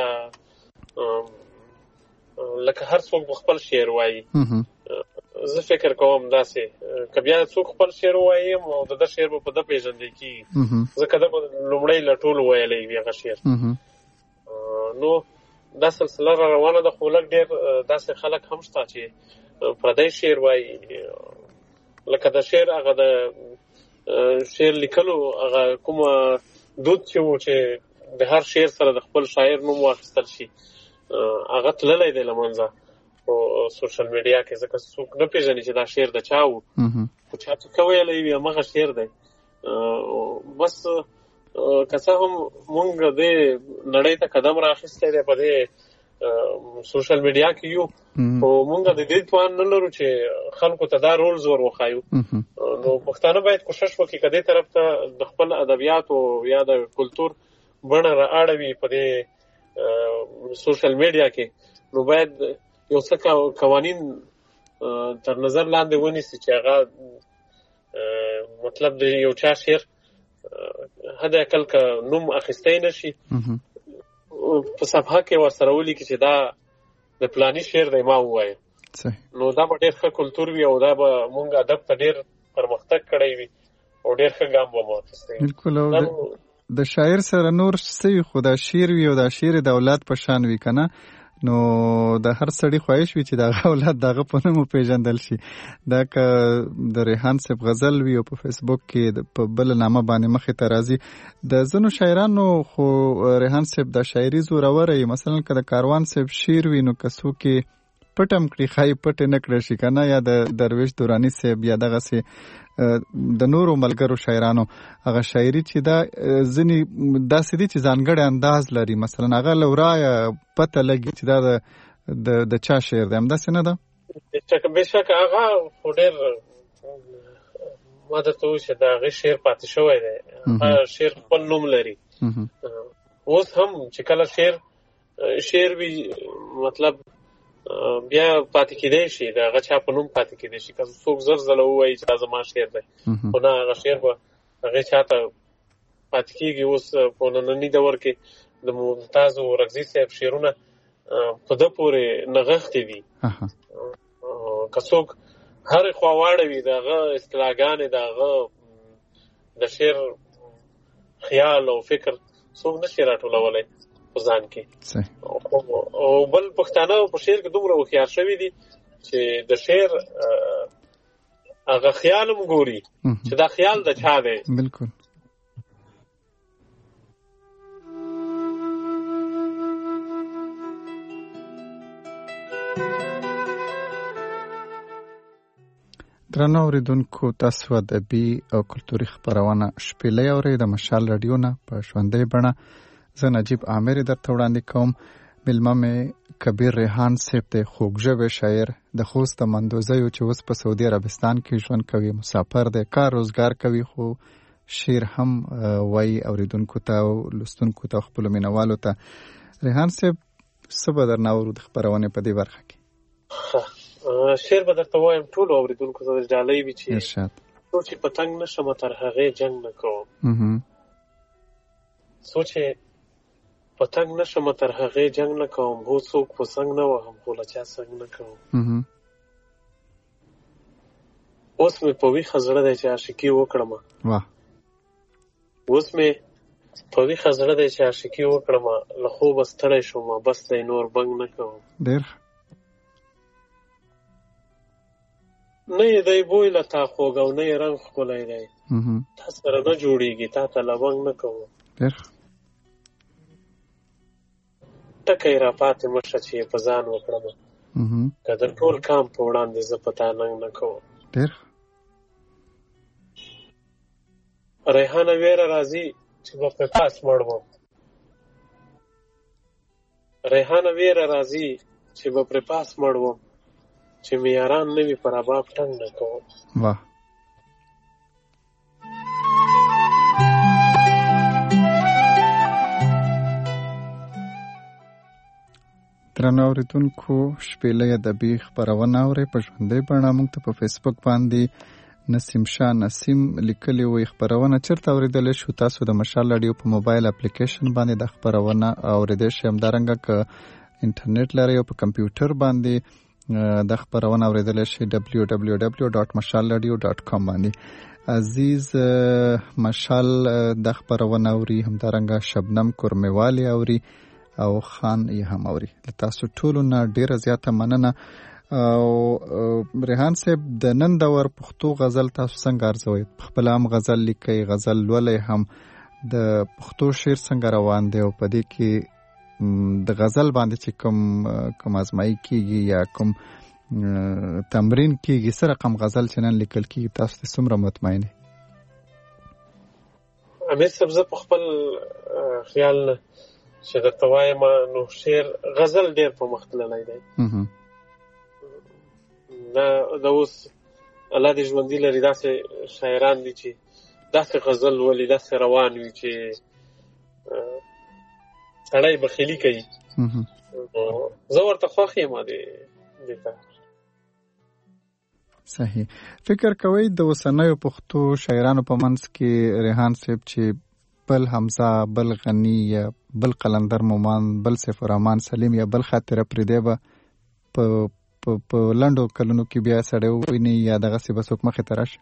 لکه هر څوک خپل شعر وایي. زه فکر کوم داسې که بیا څوک خپل شعر وایي او د ده شعر به په ده پیژندل کېږي، ځکه ده به لومړی له ټولو ویلی وي هغه شعر. نو دا سلسله را روانه ده، خو لږ ډېر داسې خلک هم شته چې پردی شعر وایي، لکه د شعر هغه د شعر لیکلو هغه کومه دود چې و چې د هر شعر سره د خپل شاعر نوم واخیستل شي، هغه تللی دی له منځه په سوشل میډیا کې، ځکه څوک نه پېژني چې دا شعر د چا و، خو چا چې ښه ویلی وي همغه شعر دی. بس که څه هم مونږ دې نړۍ ته قدم رااخیستی دی په دې سوشل میډیا کې یو، خو مونږ د دې توان نه لرو چې خلکو ته دا رولز ور وښایو. نو پښتانه باید کوشش وکړي که دې طرف ته د خپل ادبیاتو یا د کلتور بڼه را اړوي په دې سوشل میډیا کې، نو باید یو څه قوانین تر نظر لاندې ونیسي چې هغه مطلب د یو چا شعر حد اقل که نوم اخیستی نشي په صفحه کې ورسره ولیکي چې دا د پلاني شعر دی ما ووایه، نو دا به ډېر ښه کلتور وي او دا به مونږ ادب ته ډېر پرمختګ کړی وي او ډېر ښه ګام به مو اخیستی وي. بالکل. د شاعر سره نور څه وي خو دا شعر وي او دا شعر د اولاد په شان وي که نه، نو د هر سړي خواهش وي چې دغه اولاد دغه په نوم وپېژندل شي. دا که د ریحان صاحب غزل وي او په فیسبوک کې په بله نامه باندې مخې ته راځي. د ځینو شاعرانو خو ریحان صاحب دا شاعري زوروره وي، مثلا که د کاروان صاحب شعر وي نو که څوک یې پټم کړي خای پټ نه کړی شي کنه یا د درویش دورانی صاحب یا دغه سي د نورو ملګرو شاعرانو هغه شاعري چې دا ځنی داسې دي چې ځانګړی انداز لري مثلا هغه لورای پته لګي چې دا د چا شعر دی همداسې نه ده بېشکه هغه خو ډېر ما درته وویل چې د هغې شعر پاتې شوی دی هغه شعر خپل نوم لري اوس هم چې کله شعر وي مطلب بیا پاتې کېدی شي د هغه چا په نوم پاتې کېدی شي که څوک زر ځله ووایي چې دا زما شعر دی خو نه هغه شعر به هغې چا ته پاتې کېږي اوس په ننني دور کې د ممتاز اورکزي صاحب شعرونه په ده پورې نغښتې دي که څوک هرې خوا واړوي د هغه اصطلاحګانې د هغه د شعر خیال او فکر څوک نشي راټولولی په ځان کې او بل پښتانه په شعر کې دومره هوښیار شوي دي چې د شعر هغه خیال هم ګوري چې دا خیال د چا دی بالکل درنو اوریدونکو تاسو ادبي او کلتوري خبرونه شپېلې اورئ د مشال رادیو نه په ژوندۍ بڼه زه نجیب عامر درته وړاندې کوم مېلمه مې کبیر ریحان صاحب دی خوږژبی شاعر د خوست د مندوزیو چې اوس په سعودي عربستان کې ژوند کوي مسافر دی کار روزګار کوي خو شعر هم وایي اوریدونکو ته او لوستونکو ته خپلو مینوالو ته ریحان صاحب څه به درنه اورو د خپرونې په دې برخه کې شعر به درته وایم ټولو اوریدونکو ته ډالۍ وي چې څو چې پتنګ نشمه تر هغې جنګ نه کوم څو چې پتنګ نشمه تر هغې جنګ نه کوم هو څوک په څنګ نه وهم خو له چا څنګ نه کوم اوس مې په ویښه زړه دی چې عاشقي وکړمه اوس مې په ویښه زړه دی چې عاشقي وکړمه له خوبه ستړی شومه بس دی نور بنګ نه کوم ډېر نه یې دی بوی له تا خوږ او نه یې رنګ ښکلی دی تا سره نه جوړېږي تا ته لبنګ نه کوم ټکی را پاتې مشه چې په ځان وکړمه که د ټول کام په وړاندې زه په تا ننګ نه کوم ریحانه ویره راځي چې به پرې پاس مړ وم ریحانه ویره راځي چې به پرې پاس مړ وم چې مې یاران نه وي پر رباب ټنګ نه کوم درنو اوریدونکو شپېلې ادبي خپرونه اورئ په ژوندۍ بڼه موږ ته په فیسبوک باندې نسیم شاه نسیم لیکلي وایي خپرونه چېرته اورېدلی شو تاسو د مشال راډیو په موبایل اپلیکیشن باندې د خپرونه اورېدی شئ همدارنګه که انټرنیټ لرئ او په کمپیوټر باندې د خپرونه اورېدلی شئ www.mashalradio.com باندې عزیز مشال د خپرونه اوري همدارنګه شبنم کورمیوالي اوري او خان یې هم اوري تاسو ټولو نه ډېره زیاته مننه او ریحان صاحب د نن دور پښتو غزل تاسو څنګه ارزوئ خپل هم غزل لیکئ غزل لولئ هم د پښتو شعر څنګه روان دی او په دې کې د غزل باندې چې کوم ازمایي کېږي یا کوم تمرین کېږي څه رقم غزل چې نن لیکل کېږي تاسو ته څومره مطمئن یې امیر صاحب زه په خپل خیال نه چې درته وایم نو شعر غزل ډېر په مخ تللی دی دا اوس الله دې ژوندي لري داسې شاعران دي چې داسې غزل ولي داسې روان وي چې سړی بخیلي کوي زه ورته خوښ یم دې ته صحیح فکر کوئ د اوسنیو پښتو شاعرانو په منځ کې ریحان صاحب چې بل حمزه بل غنی یا بل قلندر مومان بل سیف الرحمن سلیم یا بل خاطره پردې به په لنډو کلونو کې بیا سړی وویني یا دغسې به څوک مخې ته راشي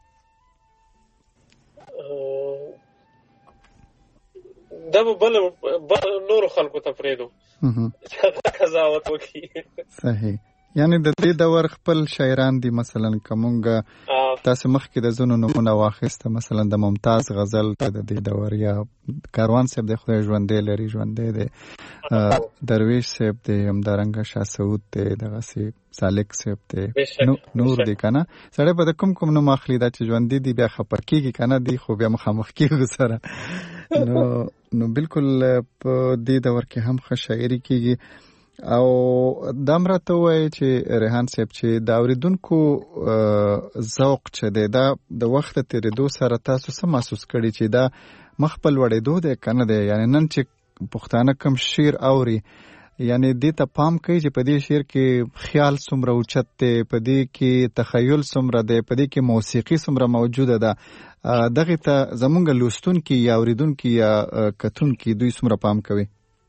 دا به بل نورو خلکو ته پرېږدو چې هغه قضاوت وکړي صحیح یعنی د دې دور خپل شاعران دي مثلا که مونږ تاسو مخکې د زونو نمونه واخیسته، مثلا د ممتاز غزل ته د دې دوریا کاروان صاحب د خدای ژوندې لري ژوندې دی، درویش صاحب دی، همدارنګه شاه سعود دی، دغه سی سالک صاحب دی، نور دی کنه. سړی به د کوم نوم اخلي دا چې ژوندې دی بیا خپه کېږي کنه، دی خو بیا مخامخ کېږو سره. نو بالکل په دې دور کې هم ښه شاعري کېږي. او دا مرته وایي چې ریحان صاحب چې د اوریدونکو ذوق چې دی دا د وخت تیرېدو سره تاسو څه محسوس کړي چې دا مخ په لوړېدو دی کنه دی؟ یعنی نن چې پښتانه کم شعر اوري یعنی دې ته پام کوي چې په دې شعر کې خیال څومره اوچت دی، په دې کې تخیل څومره دی، په دې کې موسیقي څومره موجوده ده. دغه ته زمونږ لوستونکي یا اوریدونکي یا کتونکي دوی څومره پام کوي؟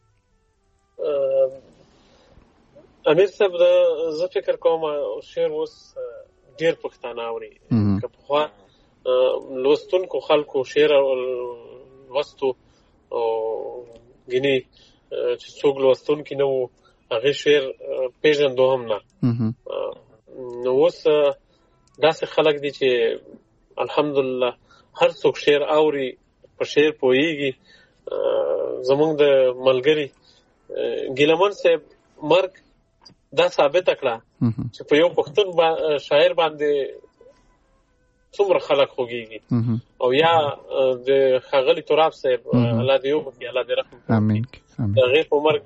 امیر صاحب زه فکر کوم شعر اوس ډېر پښتانه اوري. که پخوا لوستونکو خلکو شعر لوستو او ګینې چې څوک لوستونکي نه وو هغې شعر پېژندو هم نه. نو اوس داسې خلک دي چې الحمدلله هر څوک شعر اوري، په شعر پوهېږي. زمونږ د ملګري ګیلمن صاحب مرګ دا ثابته کړه چې په یو پښتون شاعر باندې څومره خلک خوږېږي. او یا د ښاغلي تراب صاحب الله دې وبخښي، الله دې رحم امين، د هغې په مرګ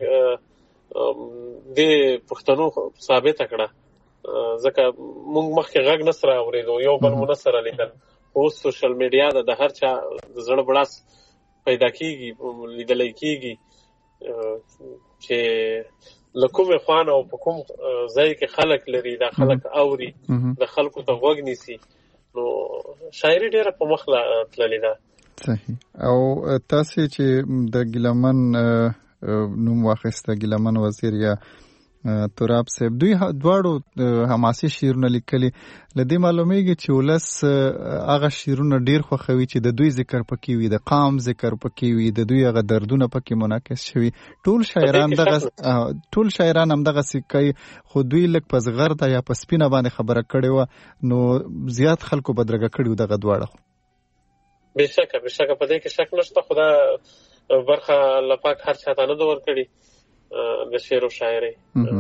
دې پښتنو ثابته کړه. ځکه موږ مخکې غږ نه سره اورېدو، یو بل مو نه سره لیدل. اوس سوشل میډیا ده، د هر چا د زړه بړاس پیدا کېږي، لیدلی کېږي چې له کومې خوا نه او په کوم ځای کې خلک لري، دا خلک اوري، د خلکو ته غوږ نیسي. نو شاعري ډېره په مخ تللې ده. صحیح. او تاسې چې د ګیلمن نوم واخیسته، ګیلمن وزیر یا تراب صاحب، دوی دواړو حماسي شعرونه لیکلي. له دې معلومیږي چې ولس هغه شعرونه ډېر خوښوي چې د دوی ذکر پکې وي، د قام ذکر پکې وي، د دوی هغه دردونه پکې منعکس شوي. ټول شاعران هم دغسې کوي، خو دوی لږ په زغرده یا په سپینه باندې خبره کړې وه، نو زیات خلکو بدرګه کړي وو دغه دواړه. بېشکه په دې کې شک نشته، خو دا برخه الله پاک هر چا ته نه ده ورکړي د شعر او شاعرۍ.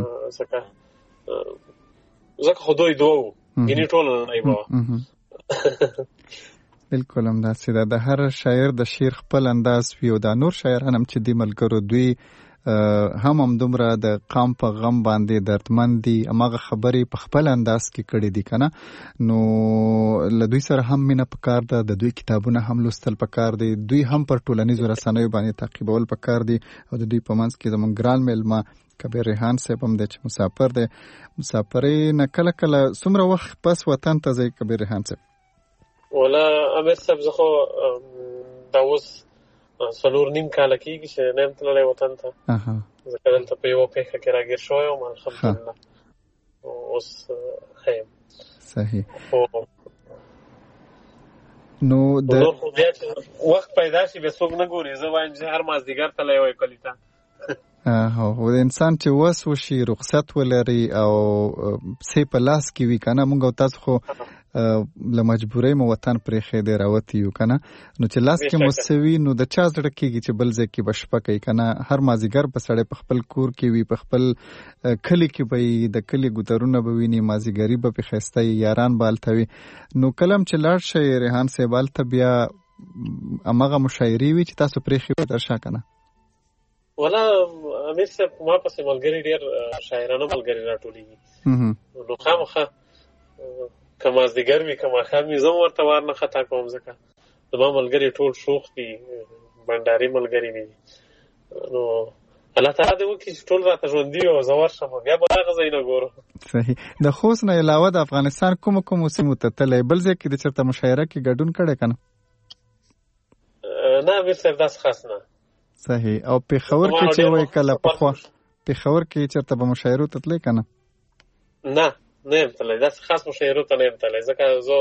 ځکه خو دوی دوه وو، ګینې ټوله نړۍ به وه. بلکل همداسې ده. د هر شاعر د شعر خپل انداز وي، او دا نور شاعران هم چې دي ملګرو دوی هم دومره د قام په غم باندې دردمند دي، هماغه خبرې په خپل انداز کې کړي دي کنه. نو له دوی سره هم مینه پکار ده، د دوی کتابونه هم لوستل پکار دي، دوی هم پر ټولنیزو رسنیو باندې تعقیبول پکار دي. او د دوی په منځ کې زموږ ګران میلمه کبیر ریحان صاحب هم دی چې مسافر دی. مسافرۍ نه کله څومره وخت پس وطن ته ځئ کبیر ریحان صاحب؟ ولا امیر صاحب زه خو دا اوس 4.5 کاله کېږي چې نه یم تللی وطن ته. ځکه دلته په یوه پېښه کې راګیر شوی یم، الحمدلله اوس ښه یم. صحیح. نو بیا چې وخت پیدا شي بیا څوک نه ګوري. زه وایم چې هر مازدیګر تللی وای کلي ته. او انسان چې وس وشي، رخصت ولري او پسې په لاس کې وي کنه، موږ او تاسو خو له مجبورۍ مو وطن پرېښی دی راوتي یو کنه. نو چې لاس کې مو څه وي نو د چا زړه کېږي چې بل ځای کې به شپه کوي کنه. هر مازدیګر به سړی په خپل کور کې وي، په خپل کلي کې به وي، د کلي ګودرونه به ویني، مازدیګري به پې ښایسته وي، یاران به هلته وي. نو کله هم چې لاړ شئ ریحان صاحب هلته بیا هماغه مشاعرې وي چې تاسو پرېښې وي درشا کنه؟ ولا امیر صاحب ما پسې ملګري ډېر شاعرانه ملګري راټولېږي. نو خامخا که مازدیګر وي که ماښام وي زه هم ورته وار نه خطا کوم، ځکه زما ملګري ټول شوخ دي، بنډاري ملګري مې دي. نو الله تعالی دې وکړي چې ټول راته ژوندي وي او زه ورشم بیا به هغه ځایونه ګورم. صحیح. د خوست نه علاوه د افغانستان کومو سیمو ته تللی؟ بل ځای کې د چېرته مشاعره کې ګډون کړی که نه؟ نه امیر صاحب داسې خاص نه. صحیح. او پېښور کې چې وایي کله پخوا پېښور کې چېرته به مشاعرو ته تللی که نه؟ نه یم تللی، داسې خاص مشاعرو ته نه یم تللی، ځکه زه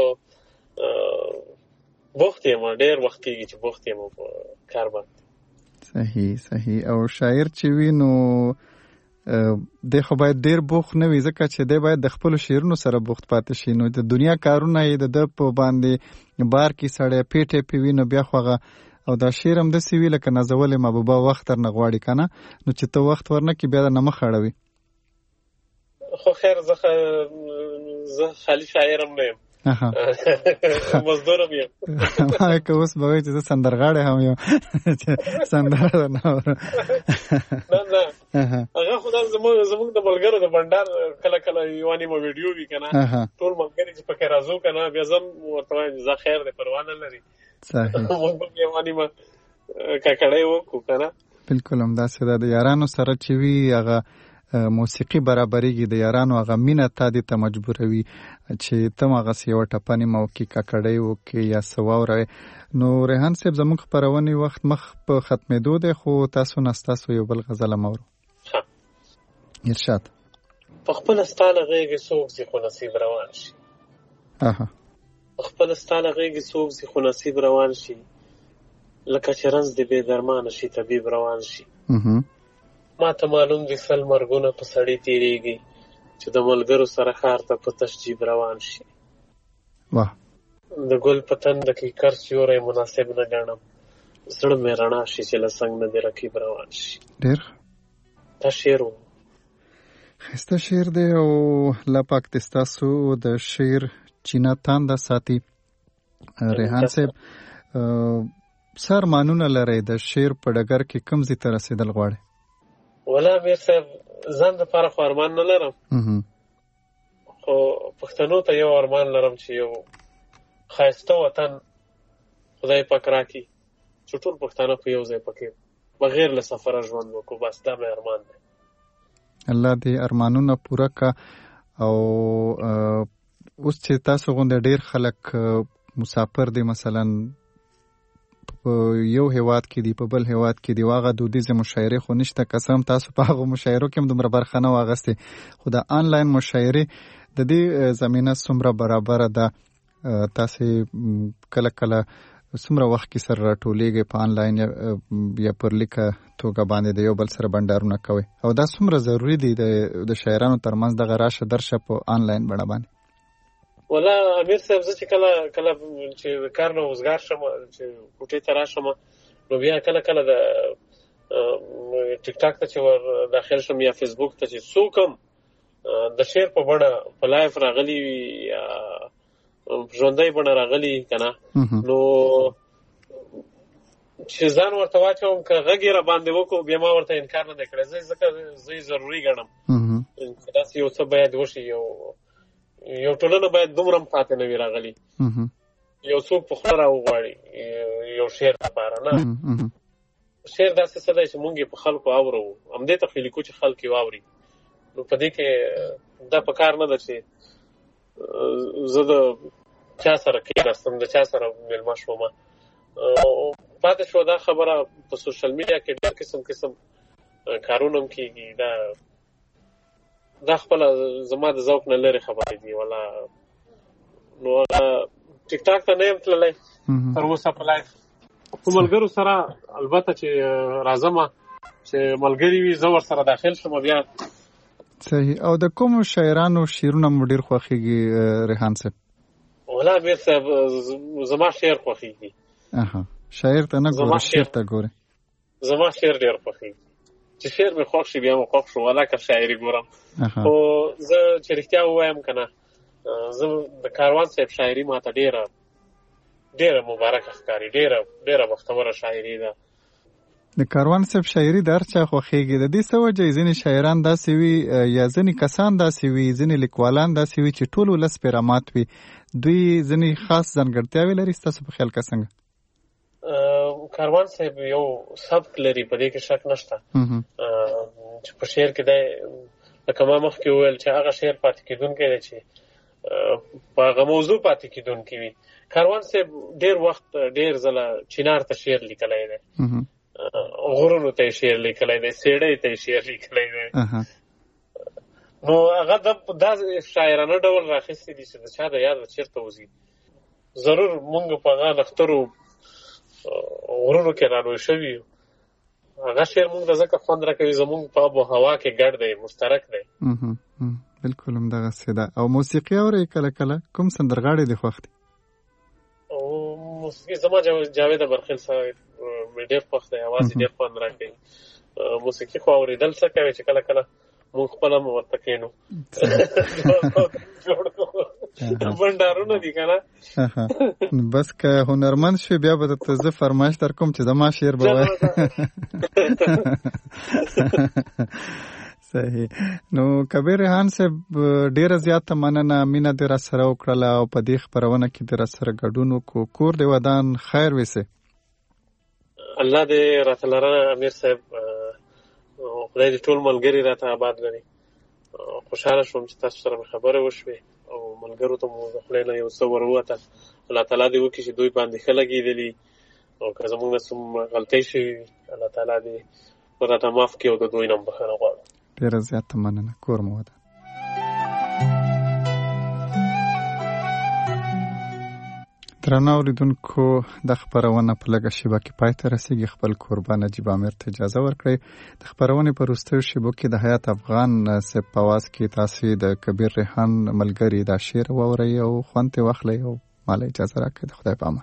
بوخت یم، ډېر وخت کېږي چې بوخت یم په کار باندې. صحیح. او شاعر چې وي نو د خو باید ډیر بوخت نه وي ځکه چې د باید د خپل شیرونو سره بوخت پاتې شي. نو د دنیا کارونه یې د په باندې بار کې سړی پیټه پیوي نو بیا خوغه او دا شیر هم د سیوی لکه نازول محبوبه وخت تر نه غواړي کنه نو چې ته وخت ورنه کې بیا د نمخ اړوي. خو خیر زه خالی شاعرم نه یم مزدورم یم. ما که اوس به وایي چې زه سندرغاړی هم یم سندره نه اورم. نه هغه خو دا زموږ د ملګرو د بنډار کله کله یوه نیمه ویډیو وي که نه ټول ملګري چې پکې راځو که نه بیا زه هم ورته وایم جزا خیر دی پروا نه لري موږ به یوه نیمه ککړۍ وکړو که نه. بلکل همداسې ده د یارانو سره چې وي هغه موسیقي برابرېږي د یارانو هغه مینه تا دې ته مجبوروي چې ته هم هغسې یوه ټپه نیمه وکړي ککړۍ وکړي یا څه واوروې. نو ریحان صاحب زموږ خپرونې وخت مخ په ختمېدو دی خو تاسو نه ستاسو یو بل غزل هم اورو. ارشاد. په خپله ستا له غېږې څوک ځي خو نصیب روان شي. په خپله ستا له غېږې څوک ځي خو نصیب روان شي لکه چې رنځ دې بې درمانه شي طبیب روان شي. ما ته معلوم دي سل مرګونه په سړي تېرېږي چې د ملګرو سره ښار ته په تشجیب روان شي. د ګل په تنده کې کر سیوری مناسب نه ګڼم زړه مې رڼا شي چې له څنګ نه دې رقیب روان شي. ډېر دا شعر و ښایسته شعر دی او الله پاک دې ستاسو د شعر چینه تانده ساتي. ریحان صاحب څه ارمانونه لرئ د شعر په ډګر کې کوم ځای ته رسېدل غواړئ؟ ولا امیر صاحب ځان دپاره خو ارمان نه لرم خو پښتنو ته یو ارمان لرم چې یو ښایسته وطن خدای پاک راکړي چې ټول پښتانه په یو ځای پکې بغیر له سفره ژوند وکړو. بس دا مې ارمان دی. الله دې ارمانونه پوره کا. او اوس چې تاسو غونډه ډیر خلک مسافر دي مثلا په یو هیواد کې دی په بل هیواد کې دی واغه دودیزه مشاعره خو نشته قسم تاسو په هغه مشاعرو کې هم دومره برخه نه واغسته خو د آنلاین مشاعره د دې زمينه څومره برابر ده تاسو کله کله څومره وخت کې سره راټولېږي په آنلاین یا پر لیکه توګه باندې د یو بل سره بندارونه کوي او دا څومره ضروری دی د شاعرانو ترمنځ د غراشه درشه په آنلاین بڼه باندې؟ ولا امیر صاحب زه چې کله چې کار نه وزګار شم چې کوټې ته راشم نو بیا کله د ټیک ټاک ته چې ور داخل شم یا فیسبوک ته چې څوک هم د شعر په بڼه په لایف راغلی وي یا ژوندۍ بڼه راغلی که نه نو چې ځان ورته واچوم که غږ یې را باندې وکړو بیا ما ورته انکار نه دی کړی ځکه زه یې ضروري ګڼم چې داسې یو څه باید وشي یو ټولنه باید دومره هم پاتې نه وي راغلي یو څوک په خوله راوغواړي یو شعر لپاره نه شعر داسې څه دی چې مونږ یې په خلکو اورو همدې ته خو لیکو چې خلک یې واوري نو په دې کې دا په کار نه ده چې زه د چا سره کېناستم د چا سره مېلمه شوم پاتې شو دا خبره په سوشل میډیا کې ډېر قسم کارونه هم کېږي دا خپله زما د ذوق نه لرې خبرې دي ولا نو ټیک ټاک ته نه یم تللی تر اوسه په لایف په ملګرو سره البته چې راځم چې ملګري وي زه ورسره داخل شم بیا صحیح. او د کوم شاعرانو شعرونه مو ډېر خوښېږي ریحان صاحب؟ ولا امیر صاحب زما شعر خوښېږي. شاعر ته نه ګورې شعر ته ګورې؟ زما شعر ډېر خوښېږي چې شعر مې خوښ شي بیا مې خوښ شو ولا که شاعري ګورم خو زه چې رښتیا ووایم که نه زه د کاروان صاحب شاعري ما ته ډېره مبارکه ښکاري ډېره بختوره شاعري ده. د کاروان صاحب شاعري د هر چا خوښېږي د دې څه وجه ځینې شاعران داسې وي یا ځینې کسان داسې وي ځینې لیکوالان داسې وي چې ټول ولس پرې مات وي دوی ځینې خاص ځانګړتیاوې لري ستاسو په خیال که څنګه؟ کاروان صاحب یو سبک لري په دې کې شک نشته چې په شعر کې دی لکه ما مخکې وویل چې هغه شعر پاتې کېدونکی دی چې په هغه موضوع پاتې کېدونکی وي. کاروان صاحب ډېر وخت ډېر ځله چنار ته شعر لیکلی دی غرونو ته یې شعر لیکلی دی سیړۍ ته یې شعر لیکلی دی نو هغه دا شاعرانه ډول راخیستی دي چې د چا د یاده چېرته وځي ضرور مونږ په هغه نښترو غرونو کې رالوی شوي هغه شعر موږ د ځکه خوند راکوي زموږ په آب و هوا کې ګډ دی، مشترک دی. بالکل همدغسې ده. او موسیقي اورئ کله کله؟ کوم سندرغاړی دې خوښ دی؟ موسیقي زما جاوید برخیل صاحب مې ډېر خوښ دی، اواز یې ډېر خوند راکوي. موسیقي خو اورېدل څه کوي چې کله کله موږ خپله هم ورته کښېنو جوړ کړو بنډارونه دي که نه. بس که هنرمند شوې بیا به درته زه فرمایش در کوم چې زما شعر به وایې. صحیح. نو کبیر ریحان صاحب ډیره زیاته مننه، مینه دې راسره وکړله او په دې خپرونه کې دې راسره ګډون وکړو. کور دې ودان خیر ویسې. الله دې راته لره امیر صاحب، خدای دې ټول ملګري راته آباد لري. خوشحاله شوم چې تاسو سره مې خبرې وشوې او ملګرو ته مو د خولې نه یو څه ور ووته. الله تعالی دې وکړي چې دوی باندې ښه لګېدلي او که زموږ نه څوم غلطۍ شوي وي الله تعالی دې راته معاف کړي او د دوی نه هم بښنه غواړم. ډېره زیاته مننه. کور مو ودان. درنو اوریدونکو، د خپرونه په لږه شیبه کې پای ته رسیږي. خپل کوربه نجیب امیر ته اجازه ورکړئ د خپرونې په وروستیو شیبو کې د حیات افغان صاحب په اواز کې تاسې د کبیر ریحان ملګري دا شعر واورئ او خوند ترې واخلئ او ما له اجازه راکړئ. د خدای په امان.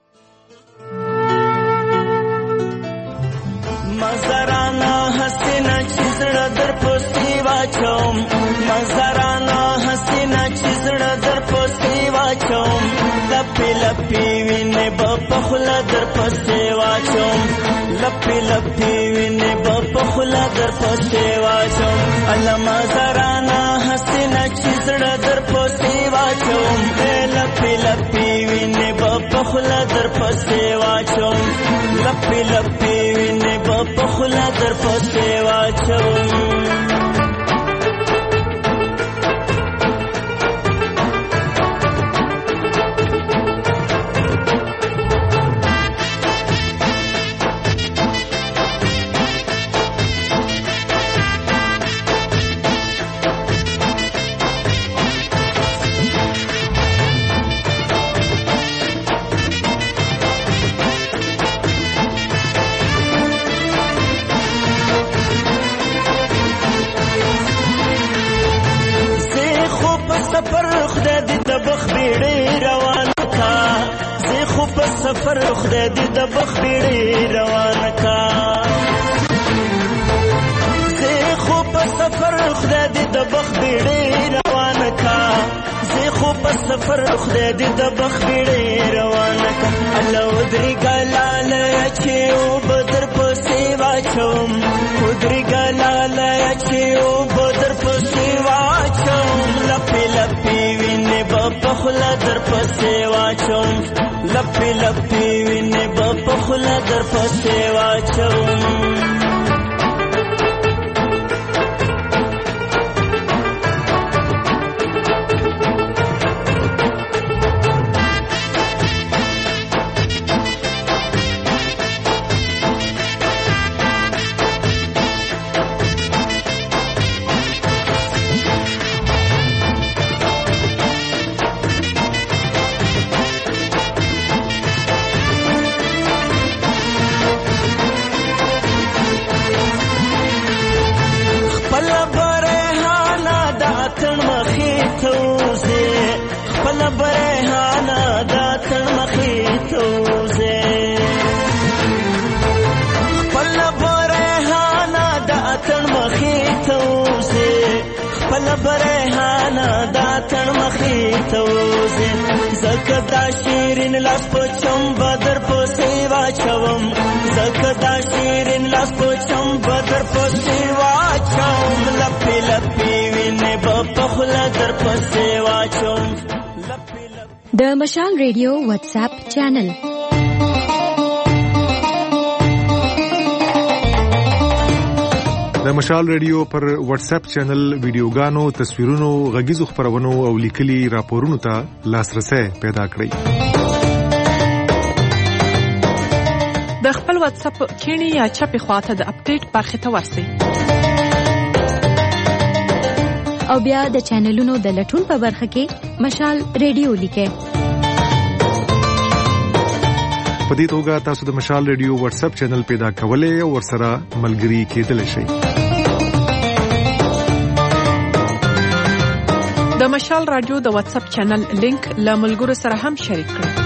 مزرانا حسینا چې زړه در پوستې واچوم، مزرانا حسینا چې زړه در پوستې واچوم، لپې لپې وینې به په خوله در پوستې واچوم، لپې لپې وینې به په خوله در پوستې واچوم. الله مزرانا حسینا چې زړه در پوستې واچوم، لپې لپې وینې به په خوله در پوستې واچوم، لپې لپې وینې به په خوله در پوستې واچوم. سفر خدای دې د بخ بیړې روانه کا، زه خو په سفر خدای دې د بخ بیړې روانه کا، زه خو په سفر خدای دې د بخ بیړې روانه کا. الله ودري ګلاله چې او بدر پسې واچوم، ودري ګلاله چې او بدر پسې واچوم، لپې لپې وینې په خوله در پسې واچوم، لپې لپې وینې به په خوله در پسې واچوم. برهانا دا تن مخې ته وځي، زکه دا شیرین لاس په چم بدر پسې واچوم، زکه دا شیرین لاس په چم بدر پسې واچوم، لپې لپې وینې به په خوله در پسې واچوم. د مشال ریډیو واتساپ چینل د مشال ریډیو پر واتس اپ چینل ویډیوګانو، تصویرونو، غږیزو خبرونو او لیکلي راپورونو ته لاسرسي پیدا کړئ. د خپل واتس اپ کینی یا چپی خواته د اپډیټ برخه ته ورسئ او بیا د چینلونو د لټون په برخه کې مشال ریډیو لیکئ. په دې توګه تاسو د مشال ریډیو واتس اپ چینل پیدا کولای او ورسره ملګري کېدلی شئ. د مشال رادیو د واتس اپ چینل لینک له ملګرو سره هم شریک کړئ.